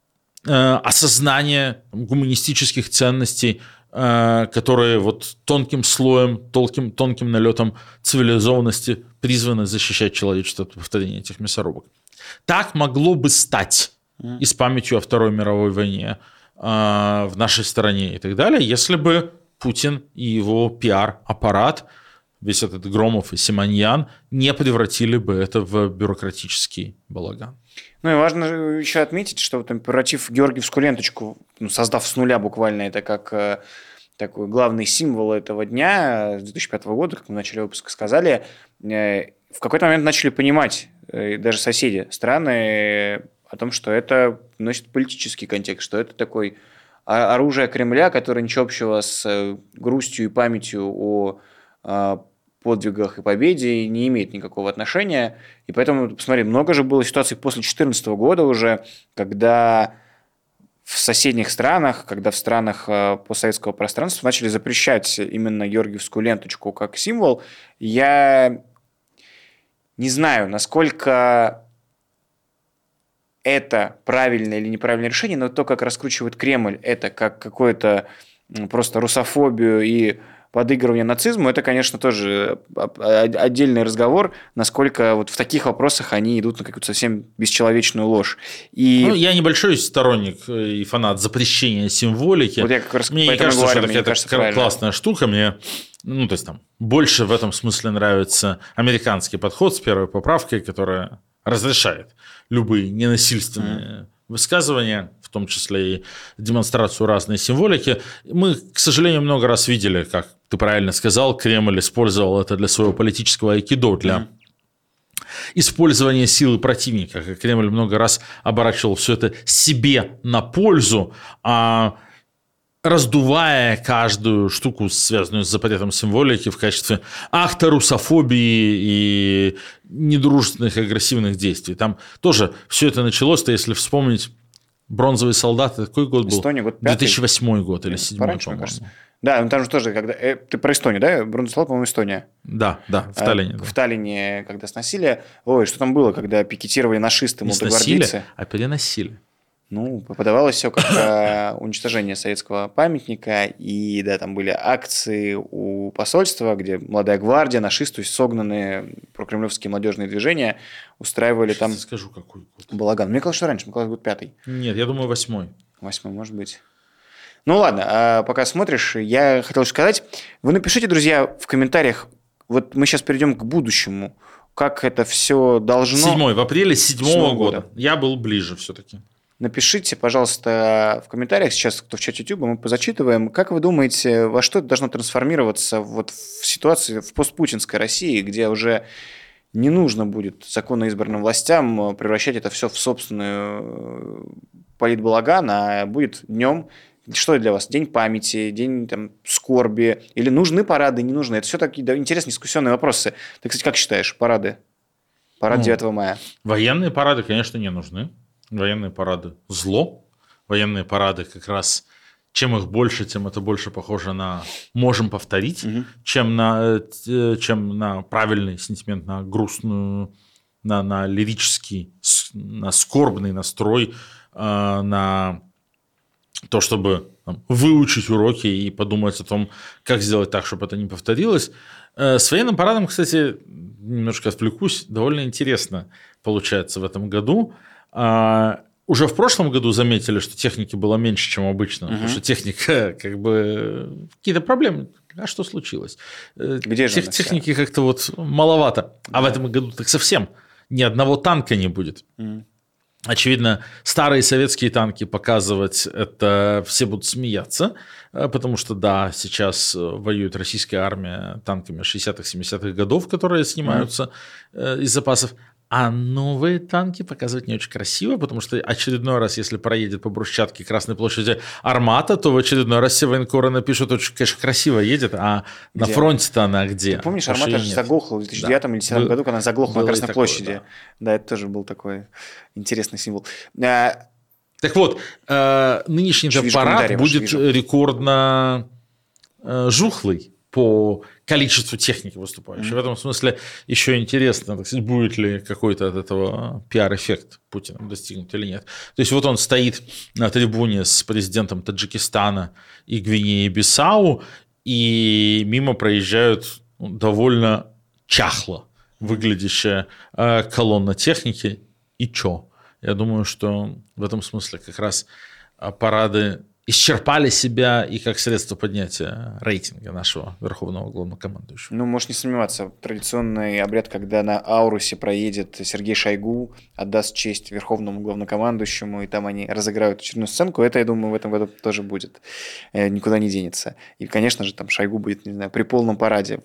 осознания гуманистических ценностей, которые вот тонким слоем, тонким налетом цивилизованности призваны защищать человечество от повторения этих мясорубок. Так могло бы стать и с памятью о Второй мировой войне в нашей стране и так далее, если бы Путин и его пиар-аппарат, весь этот Громов и Симоньян, не превратили бы это в бюрократический балаган. Ну и важно еще отметить, что там, превратив георгиевскую ленточку, создав с нуля буквально это как такой главный символ этого дня с 2005 года, как мы в начале выпуска сказали, в какой-то момент начали понимать даже соседи страны о том, что это носит политический контекст, что это такой оружие Кремля, которое ничего общего с грустью и памятью о подвигах и победе не имеет никакого отношения. И поэтому, посмотри, много же было ситуаций после 2014 года уже, когда в соседних странах, когда в странах постсоветского пространства начали запрещать именно георгиевскую ленточку как символ. Я не знаю, насколько это правильное или неправильное решение, но то, как раскручивает Кремль это как какое-то просто русофобию и подыгрывание нацизму, это, конечно, тоже отдельный разговор, насколько вот в таких вопросах они идут на какую-то совсем бесчеловечную ложь. И... я небольшой сторонник и фанат запрещения символики. Вот я как раз мне кажется, говорю, что это какая-то классная штука. Мне, то есть там больше в этом смысле нравится американский подход с первой поправкой, которая разрешает любые ненасильственные высказывания, в том числе и демонстрацию разной символики. Мы, к сожалению, много раз видели, как ты правильно сказал, Кремль использовал это для своего политического айкидо, для использования силы противника. Кремль много раз оборачивал все это себе на пользу, раздувая каждую штуку, связанную с запретом символики, в качестве акта русофобии и недружественных агрессивных действий. Там тоже все это началось-то, если вспомнить, «Бронзовый солдат», какой год был? Эстония, год 2008 год или 2007, пораньше, мне кажется. Да, ну там же тоже, когда... Ты про Эстонию, да? «Бронзовый солдат», по-моему, Эстония. Да, в Таллине. В Таллине, когда сносили... Ой, что там было, когда пикетировали нашисты, молодогвардейцы? Не сносили, а переносили. Ну, подавалось все как уничтожение советского памятника, и да, там были акции у посольства, где молодая гвардия, нашисты, то есть согнанные прокремлевские молодежные движения устраивали там... Я скажу, какой год. Балаган. Мне казалось, что раньше, мне казалось, год 5-й. Нет, я думаю, 8-й. 8-й, может быть. Ну ладно, пока смотришь, я хотел сказать, вы напишите, друзья, в комментариях, вот мы сейчас перейдем к будущему, как это все должно... 7-й, в апреле 7-го года. Я был ближе все-таки. Напишите, пожалуйста, в комментариях сейчас, кто в чате YouTube, мы позачитываем, как вы думаете, во что это должно трансформироваться вот в ситуации в постпутинской России, где уже не нужно будет законно избранным властям превращать это все в собственную политбалаган, а будет днем. Что это для вас? День памяти, день там, скорби? Или нужны парады, не нужны? Это все такие интересные дискуссионные вопросы. Ты, кстати, как считаешь, парады? Парад 9 мая. Военные парады, конечно, не нужны. Военные парады – зло. Военные парады как раз, чем их больше, тем это больше похоже на «можем повторить», чем на правильный сентимент, на грустную, на лирический, на скорбный настрой, на то, чтобы выучить уроки и подумать о том, как сделать так, чтобы это не повторилось. С военным парадом, кстати, немножко отвлекусь, довольно интересно получается в этом году. уже в прошлом году заметили, что техники было меньше, чем обычно, потому что техника, как бы, какие-то проблемы. А что случилось? Где же техники как-то вот маловато. А в этом году так совсем ни одного танка не будет. Очевидно, старые советские танки показывать, это все будут смеяться, потому что, да, сейчас воюет российская армия танками 60-х, 70-х годов, которые снимаются из запасов. А новые танки показывать не очень красиво, потому что очередной раз, если проедет по брусчатке Красной площади «Армата», то в очередной раз все военкоры напишут, очень, конечно, красиво едет, а где? На фронте-то она где? Ты помнишь, «Армата» же заглохла в 2009 или 2010 году, когда она заглохла на Красной площади. Да, это тоже был такой интересный символ. Так вот, нынешний парад будет рекордно жухлый по количеству техники выступающих. В этом смысле еще интересно, так сказать, будет ли какой-то от этого пиар-эффект Путиным достигнут или нет. То есть вот он стоит на трибуне с президентом Таджикистана и Гвинеи-Бисау, и мимо проезжают довольно чахло выглядящая колонна техники. И чё? Я думаю, что в этом смысле как раз парады исчерпали себя и как средство поднятия рейтинга нашего верховного главнокомандующего. Ну, можешь не сомневаться, традиционный обряд, когда на Аурусе проедет Сергей Шойгу, отдаст честь верховному главнокомандующему, и там они разыграют очередную сценку, это, я думаю, в этом году тоже будет, никуда не денется. И, конечно же, там Шойгу будет, не знаю, при полном параде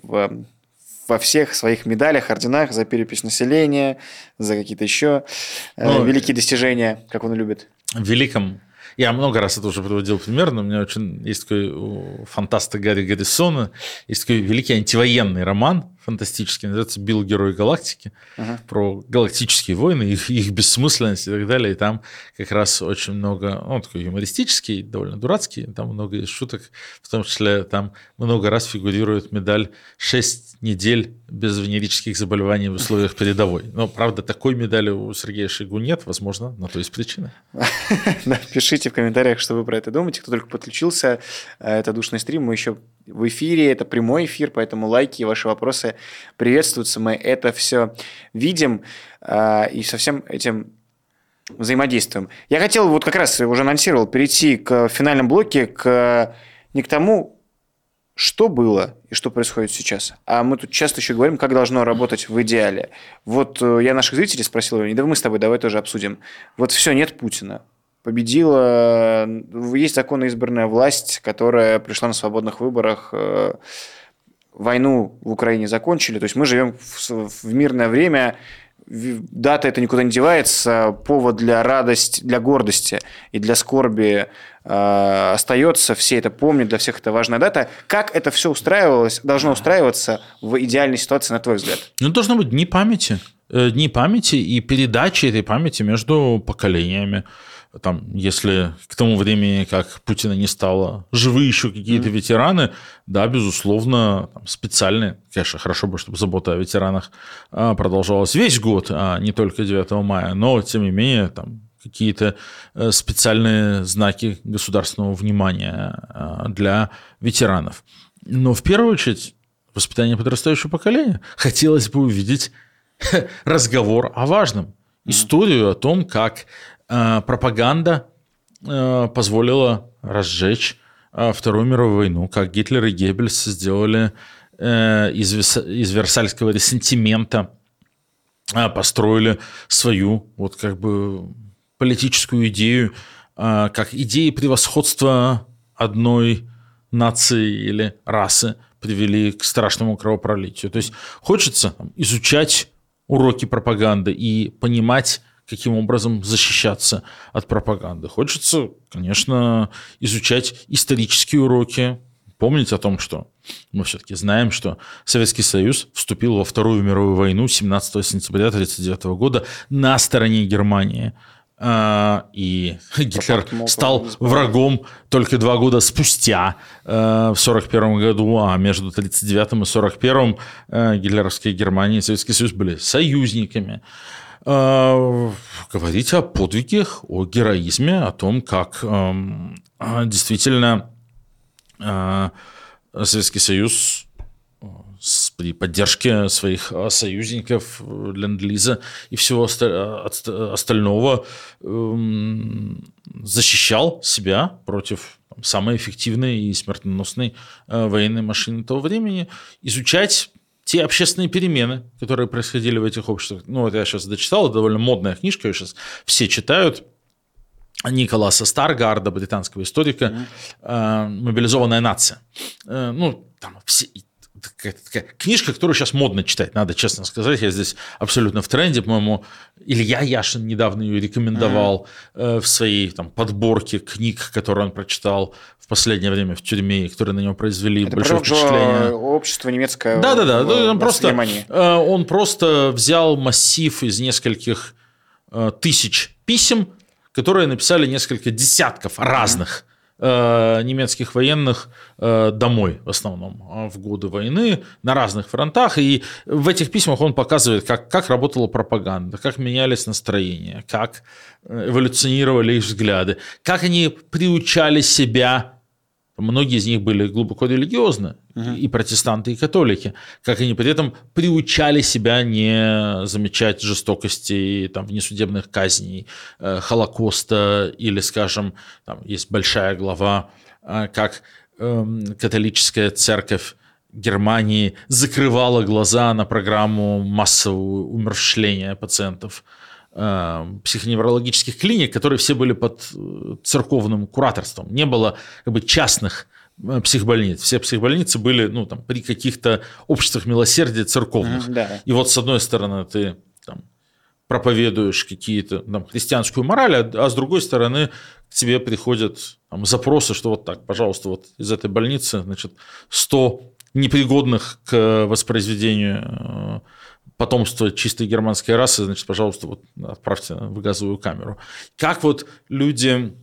во всех своих медалях, орденах за перепись населения, за какие-то еще великие достижения, как он любит. Великом. Я много раз это уже приводил пример, но у меня очень есть такой у фантаста Гарри Гаррисона, есть такой великий антивоенный роман фантастический, называется «Билл. Герой галактики», про галактические войны, их бессмысленность и так далее. И там как раз очень много, он такой юмористический, довольно дурацкий, там много есть шуток, в том числе там много раз фигурирует медаль «6 недель без венерических заболеваний в условиях передовой». Но, правда, такой медали у Сергея Шойгу нет, возможно, на то есть причина. Пишите в комментариях, что вы про это думаете. Кто только подключился, это «Душный стрим», мы еще в эфире, это прямой эфир, поэтому лайки и ваши вопросы приветствуются. Мы это все видим и со всем этим взаимодействуем. Я хотел, вот как раз уже анонсировал, перейти к финальному блоке, не к тому, что было и что происходит сейчас. А мы тут часто еще говорим, как должно работать в идеале. Вот я наших зрителей спросил, да мы с тобой давай тоже обсудим. Вот все, нет Путина. Победила, есть законно избранная власть, которая пришла на свободных выборах, войну в Украине закончили, то есть мы живем в мирное время, дата это никуда не девается, повод для радости, для гордости и для скорби остается, все это помнят, для всех это важная дата. Как это все должно устраиваться в идеальной ситуации, на твой взгляд? Ну, должно быть дни памяти и передачи этой памяти между поколениями. Там, если к тому времени, как Путина не стало, живы еще какие-то ветераны, да, безусловно, там, специальные, конечно, хорошо бы, чтобы забота о ветеранах продолжалась весь год, а не только 9 мая, но, тем не менее, там, какие-то специальные знаки государственного внимания для ветеранов. Но в первую очередь воспитание подрастающего поколения. Хотелось бы увидеть разговор о важном, историю о том, как пропаганда позволила разжечь Вторую мировую войну, как Гитлер и Геббельс сделали из Версальского ресентимента, построили свою вот как бы политическую идею, как идеи превосходства одной нации или расы привели к страшному кровопролитию. То есть хочется изучать уроки пропаганды и понимать, каким образом защищаться от пропаганды. Хочется, конечно, изучать исторические уроки, помнить о том, что мы все-таки знаем, что Советский Союз вступил во Вторую мировую войну 17 сентября 1939 года на стороне Германии. И Гитлер стал врагом только 2 года спустя, в 1941 году, а между 1939 и 1941 гитлеровская Германия и Советский Союз были союзниками. Говорить о подвигах, о героизме, о том, как действительно Советский Союз с при поддержке своих союзников, ленд-лиза и всего остального защищал себя против самой эффективной и смертоносной военной машины того времени, изучать те общественные перемены, которые происходили в этих обществах. Ну, вот я сейчас дочитал, это довольно модная книжка, ее сейчас все читают, Николаса Старгарда, британского историка, «Мобилизованная нация». Ну, там все... Такая книжка, которую сейчас модно читать, надо честно сказать. Я здесь абсолютно в тренде, по-моему. Илья Яшин недавно ее рекомендовал в своей там, подборке книг, которые он прочитал в последнее время в тюрьме, которые на него произвели это большое впечатление. Общество немецкое. Да. Он просто взял массив из нескольких тысяч писем, которые написали несколько десятков разных немецких военных домой, в основном, в годы войны, на разных фронтах. И в этих письмах он показывает, как работала пропаганда, как менялись настроения, как эволюционировали их взгляды, как они приучали себя. Многие из них были глубоко религиозны, и протестанты, и католики, как они при этом приучали себя не замечать жестокости, там, внесудебных казней, Холокоста, или, скажем, там есть большая глава, как католическая церковь Германии закрывала глаза на программу массового умерщвления пациентов психоневрологических клиник, которые все были под церковным кураторством. Не было как бы частных психбольниц. Все психбольницы были там, при каких-то обществах милосердия церковных. И вот с одной стороны ты там, проповедуешь какие-то христианскую мораль, а с другой стороны к тебе приходят там, запросы, что вот так, пожалуйста, вот из этой больницы 100 непригодных к воспроизведению потомство чистой германской расы, значит, пожалуйста, вот отправьте в газовую камеру. Как вот люди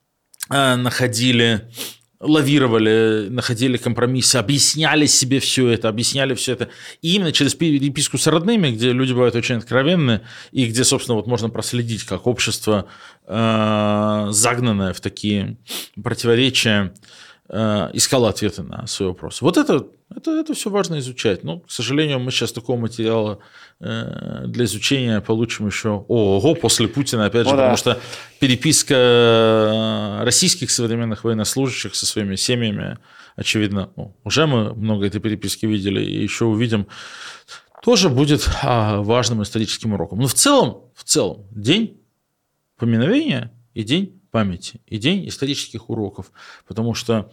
лавировали, находили компромиссы, объясняли себе все это. И именно через переписку с родными, где люди бывают очень откровенны, и где, собственно, вот можно проследить, как общество, загнанное в такие противоречия, искало ответы на свои вопросы. Вот это все важно изучать. Но, к сожалению, мы сейчас такого материала для изучения получим еще после Путина, опять же, потому что переписка российских современных военнослужащих со своими семьями, очевидно, уже мы много этой переписки видели и еще увидим, тоже будет важным историческим уроком. Но в целом день поминовения и день памяти, и день исторических уроков, потому что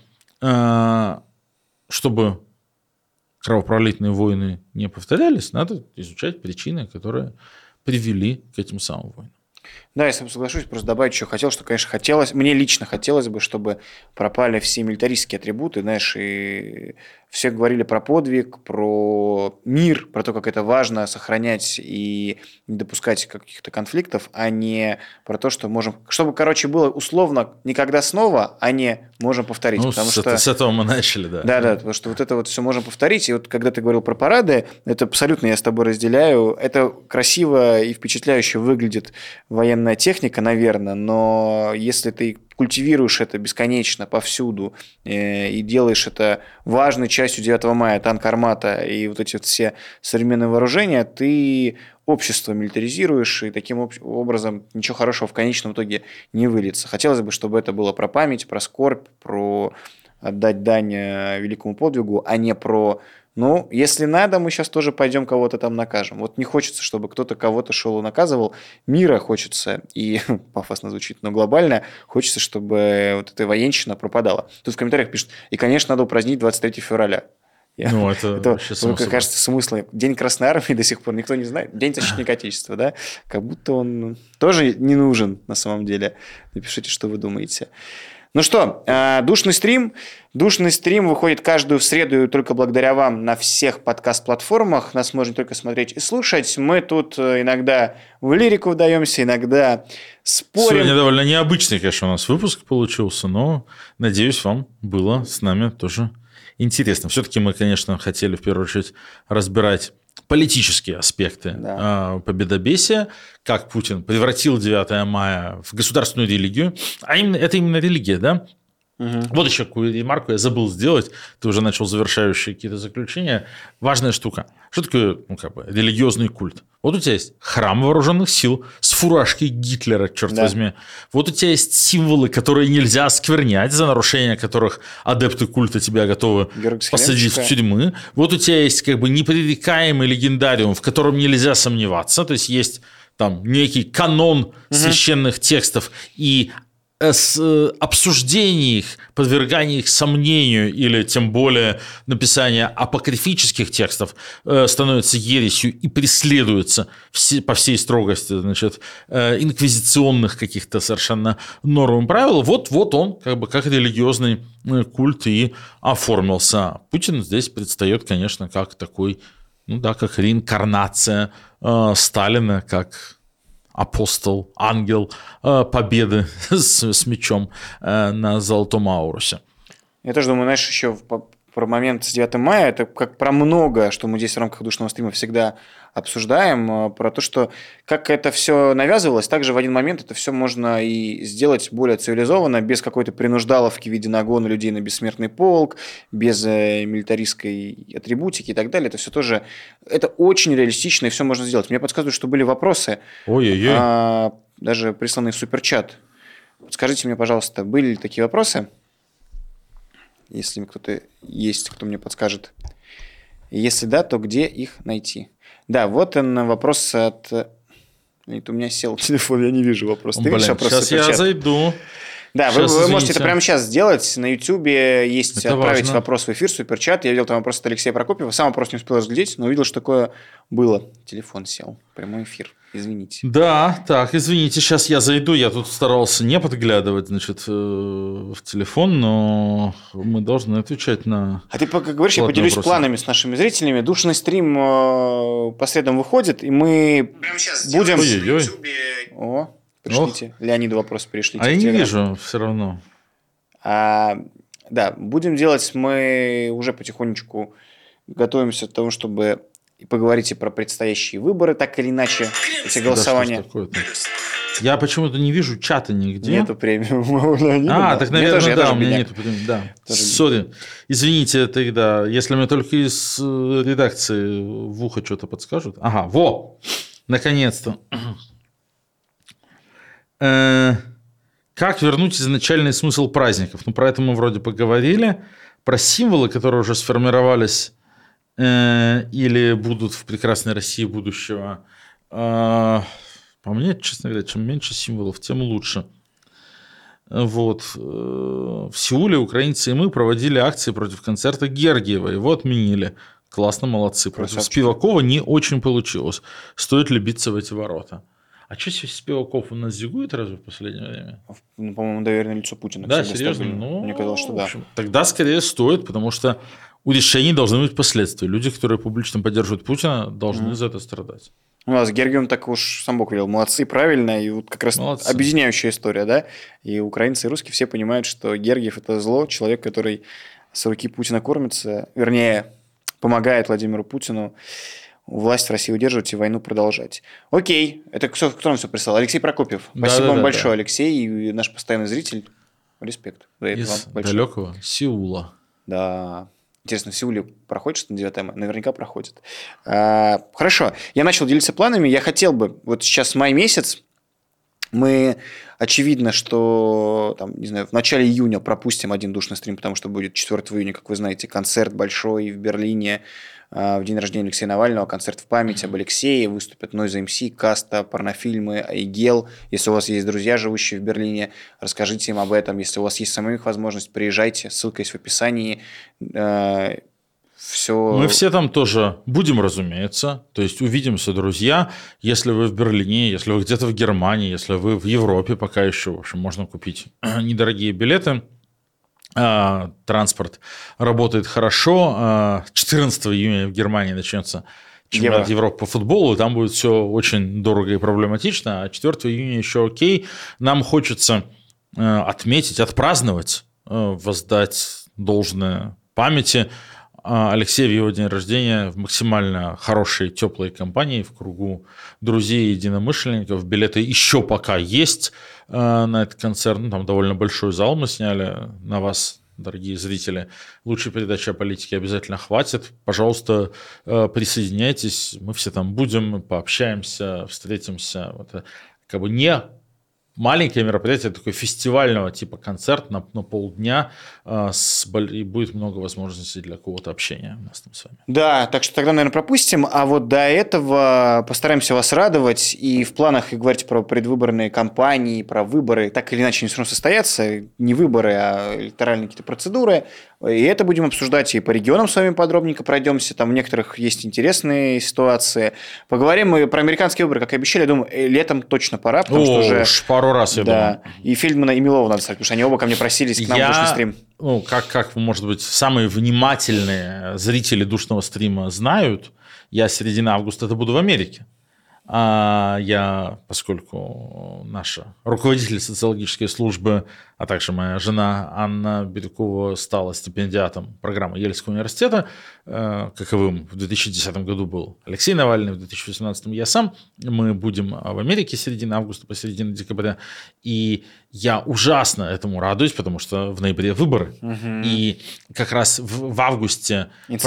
чтобы кровопролитные войны не повторялись, надо изучать причины, которые привели к этим самым войнам. Да, я с тобой соглашусь, просто добавить еще хотел, что, конечно, мне лично хотелось бы, чтобы пропали все милитаристские атрибуты, знаешь, и все говорили про подвиг, про мир, про то, как это важно сохранять и не допускать каких-то конфликтов, а не про то, что можем... Чтобы, было условно никогда снова, а не можем повторить. С этого мы начали, да. Да, потому что вот это вот все можем повторить. И вот когда ты говорил про парады, это абсолютно я с тобой разделяю. Это красиво и впечатляюще выглядит военная техника, наверное, но если ты культивируешь это бесконечно повсюду и делаешь это важной частью 9 мая, танк «Армата» и вот эти вот все современные вооружения, ты общество милитаризируешь, и таким образом ничего хорошего в конечном итоге не выльется. Хотелось бы, чтобы это было про память, про скорбь, про отдать дань великому подвигу, а не про... если надо, мы сейчас тоже пойдем кого-то там накажем. Вот не хочется, чтобы кто-то кого-то шел и наказывал. Мира хочется, и пафосно звучит, но глобально хочется, чтобы вот эта военщина пропадала. Тут в комментариях пишут, и, конечно, надо упразднить 23 февраля. Это вообще само собой. Кажется, смысл. День Красной Армии до сих пор никто не знает. День защитника Отечества, да? Как будто он тоже не нужен на самом деле. Напишите, что вы думаете. Ну что, душный стрим. Душный стрим выходит каждую среду только благодаря вам на всех подкаст-платформах. Нас можно только смотреть и слушать. Мы тут иногда в лирику вдаемся, иногда спорим. Сегодня довольно необычный, конечно, у нас выпуск получился, но, надеюсь, вам было с нами тоже интересно. Все-таки мы, конечно, хотели в первую очередь разбирать политические аспекты победобесия, как Путин превратил 9 мая в государственную религию, это именно религия, да? Вот еще какую ремарку я забыл сделать. Ты уже начал завершающие какие-то заключения. Важная штука. Что такое религиозный культ? Вот у тебя есть храм вооруженных сил с фуражкой Гитлера, черт возьми. Вот у тебя есть символы, которые нельзя осквернять, за нарушение которых адепты культа тебя готовы посадить в тюрьмы. Вот у тебя есть непререкаемый легендариум, в котором нельзя сомневаться. То есть там некий канон священных текстов, и обсуждение их, подвергание их сомнению или тем более написание апокрифических текстов становится ересью и преследуется по всей строгости, инквизиционных каких-то совершенно норм и правил. Вот он как религиозный культ и оформился. Путин здесь предстает, конечно, как такой, как реинкарнация Сталина, как апостол, ангел победы с мечом на Золотом Аурусе. Я тоже думаю, еще про момент с 9 мая, это как про многое, что мы здесь в рамках душного стрима всегда обсуждаем, про то, что как это все навязывалось, также в один момент это все можно и сделать более цивилизованно, без какой-то принуждаловки в виде нагона людей на бессмертный полк, без милитаристской атрибутики и так далее. Это все тоже, это очень реалистично, и все можно сделать. Мне подсказывают, что были вопросы, даже присланные в суперчат. Скажите мне, пожалуйста, были ли такие вопросы? Если кто-то есть, кто мне подскажет. Если да, то где их найти? Да, вот он вопрос от... Это у меня сел телефон, я не вижу вопрос. Ты видишь вопрос? Сейчас я зайду. Да, вы можете это прямо сейчас сделать. На Ютубе есть это отправить вопрос в эфир, суперчат. Я видел там вопрос от Алексея Прокопьева. Сам вопрос не успел разглядеть, но увидел, что такое было. Телефон сел. Прямой эфир. Извините. Да, так, извините, сейчас я зайду. Я тут старался не подглядывать, в телефон, но мы должны отвечать на... А ты говоришь, я поделюсь планами с нашими зрителями. Душный стрим по средам выходит, и мы прямо сейчас будем... О, пришлите. Леониду вопрос перешлите. А я не вижу все равно. Да, будем делать, мы уже потихонечку готовимся к тому, чтобы поговорить и про предстоящие выборы, так или иначе, эти голосования. Я почему-то не вижу чата нигде. Нету премиума. Так, наверное, да, у меня нету премиума. Да. Сори. Извините, тогда, если мне только из редакции в ухо что-то подскажут. Ага, наконец-то. Как вернуть изначальный смысл праздников? Про это мы вроде поговорили. Про символы, которые уже сформировались или будут в прекрасной России будущего. По мне, честно говоря, чем меньше символов, тем лучше. В Сеуле украинцы и мы проводили акции против концерта Гергиева. Его отменили. Классно, молодцы. Против Спивакова не очень получилось. Стоит ли биться в эти ворота? А что Спиваков у нас зигует разве в последнее время? По-моему, доверенное лицо Путина. Да, серьезно? Мне казалось, что да. Тогда скорее стоит, потому что у решений должны быть последствия. Люди, которые публично поддерживают Путина, должны за это страдать. У нас с Гергиевым так уж сам Бог велел. Молодцы, правильно. И как раз объединяющая история, да? И украинцы, и русские все понимают, что Гергиев – это зло, человек, который с руки Путина кормится, вернее, помогает Владимиру Путину власть в России удерживать и войну продолжать. Окей. Это кто нам все прислал? Алексей Прокопьев. Спасибо вам большое, Алексей, и наш постоянный зритель. Респект. Из далекого Сеула. Да. Интересно, в Сеуле проходит что-то на 9 мая? Наверняка проходит. Хорошо. Я начал делиться планами. Я хотел бы, вот сейчас май месяц, мы, очевидно, что в начале июня пропустим один душный стрим, потому что будет 4 июня, как вы знаете, концерт большой в Берлине в день рождения Алексея Навального, концерт в память об Алексее, выступят Noise MC, Каста, порнофильмы, Айгел. Если у вас есть друзья, живущие в Берлине, расскажите им об этом. Если у вас есть самих возможность, приезжайте, ссылка есть в описании. Все... Мы все там тоже будем, разумеется. То есть увидимся, друзья. Если вы в Берлине, если вы где-то в Германии, если вы в Европе, пока еще, в общем, можно купить недорогие билеты. Транспорт работает хорошо. 14 июня в Германии начнется чемпионат Европы по футболу. Там будет все очень дорого и проблематично. А 4 июня еще окей. Нам хочется отметить, отпраздновать, воздать должное памяти Алексей в его день рождения в максимально хорошей, теплой компании, в кругу друзей и единомышленников. Билеты еще пока есть на этот концерт. Ну, там довольно большой зал мы сняли на вас, дорогие зрители. Лучшей передачи о политике обязательно хватит. Пожалуйста, присоединяйтесь. Мы все там будем, пообщаемся, встретимся. Это как бы не маленькое мероприятие, такое фестивального типа концерт на полдня, и будет много возможностей для какого-то общения у нас там с вами. Да, так что тогда, наверное, пропустим, а вот до этого постараемся вас радовать, и в планах, и говорить про предвыборные кампании, про выборы, так или иначе они все равно состоятся, не выборы, а электоральные какие-то процедуры, и это будем обсуждать, и по регионам с вами подробненько пройдемся, там в некоторых есть интересные ситуации. Поговорим мы про американские выборы, как и обещали, я думаю, летом точно пора, потому что уже... пару раз, я думаю. И Фельдмана, и Милова надо сказать, потому что они оба ко мне просились к нам в душный стрим. Ну, как, может быть, самые внимательные зрители душного стрима знают, я середина августа это буду в Америке. Я, поскольку наша руководитель социологической службы, а также моя жена Анна Бирюкова стала стипендиатом программы Ельского университета, каковым в 2010 году был Алексей Навальный, в 2018 я сам, мы будем в Америке с середины августа по середину декабря, и я ужасно этому радуюсь, потому что в ноябре выборы, и как раз в августе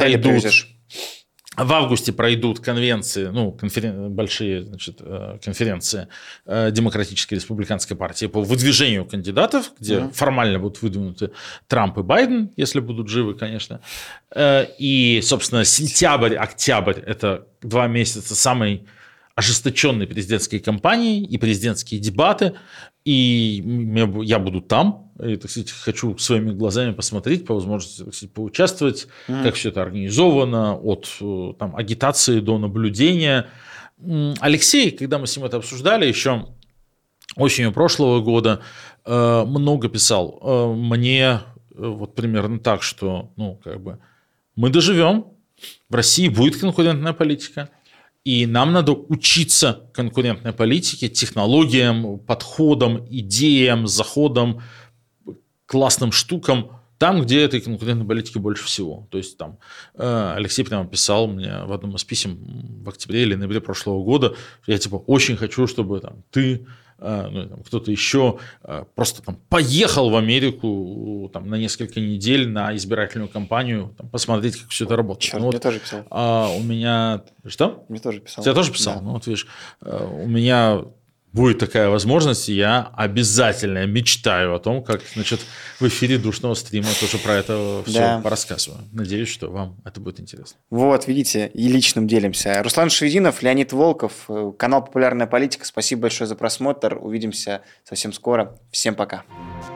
пройдут конвенции, большие конференции Демократической республиканской партии по выдвижению кандидатов, где формально будут выдвинуты Трамп и Байден, если будут живы, конечно. И, собственно, сентябрь-октябрь – это 2 месяца самой ожесточенной президентской кампании и президентские дебаты. И я буду там, и, так сказать, хочу своими глазами посмотреть, по возможности, так сказать, поучаствовать, как все это организовано, от там, агитации до наблюдения. Алексей, когда мы с ним это обсуждали, еще осенью прошлого года, много писал мне вот примерно так, что мы доживем, в России будет конкурентная политика, и нам надо учиться конкурентной политике, технологиям, подходам, идеям, заходам, классным штукам, там, где этой конкурентной политики больше всего. То есть там Алексей прямо писал мне в одном из писем в октябре или ноябре прошлого года, я очень хочу, чтобы ты, кто-то еще просто поехал в Америку на несколько недель на избирательную кампанию, посмотреть, как все это работает. Черт, мне тоже писал. У меня... Что? Мне тоже писал. Тебя тоже писал? Да. Видишь, у меня будет такая возможность, и я обязательно мечтаю о том, как, в эфире душного стрима тоже про это все порассказываю. Надеюсь, что вам это будет интересно. Вот, видите, и личным делимся. Руслан Шевединов, Леонид Волков, канал «Популярная политика». Спасибо большое за просмотр. Увидимся совсем скоро. Всем пока.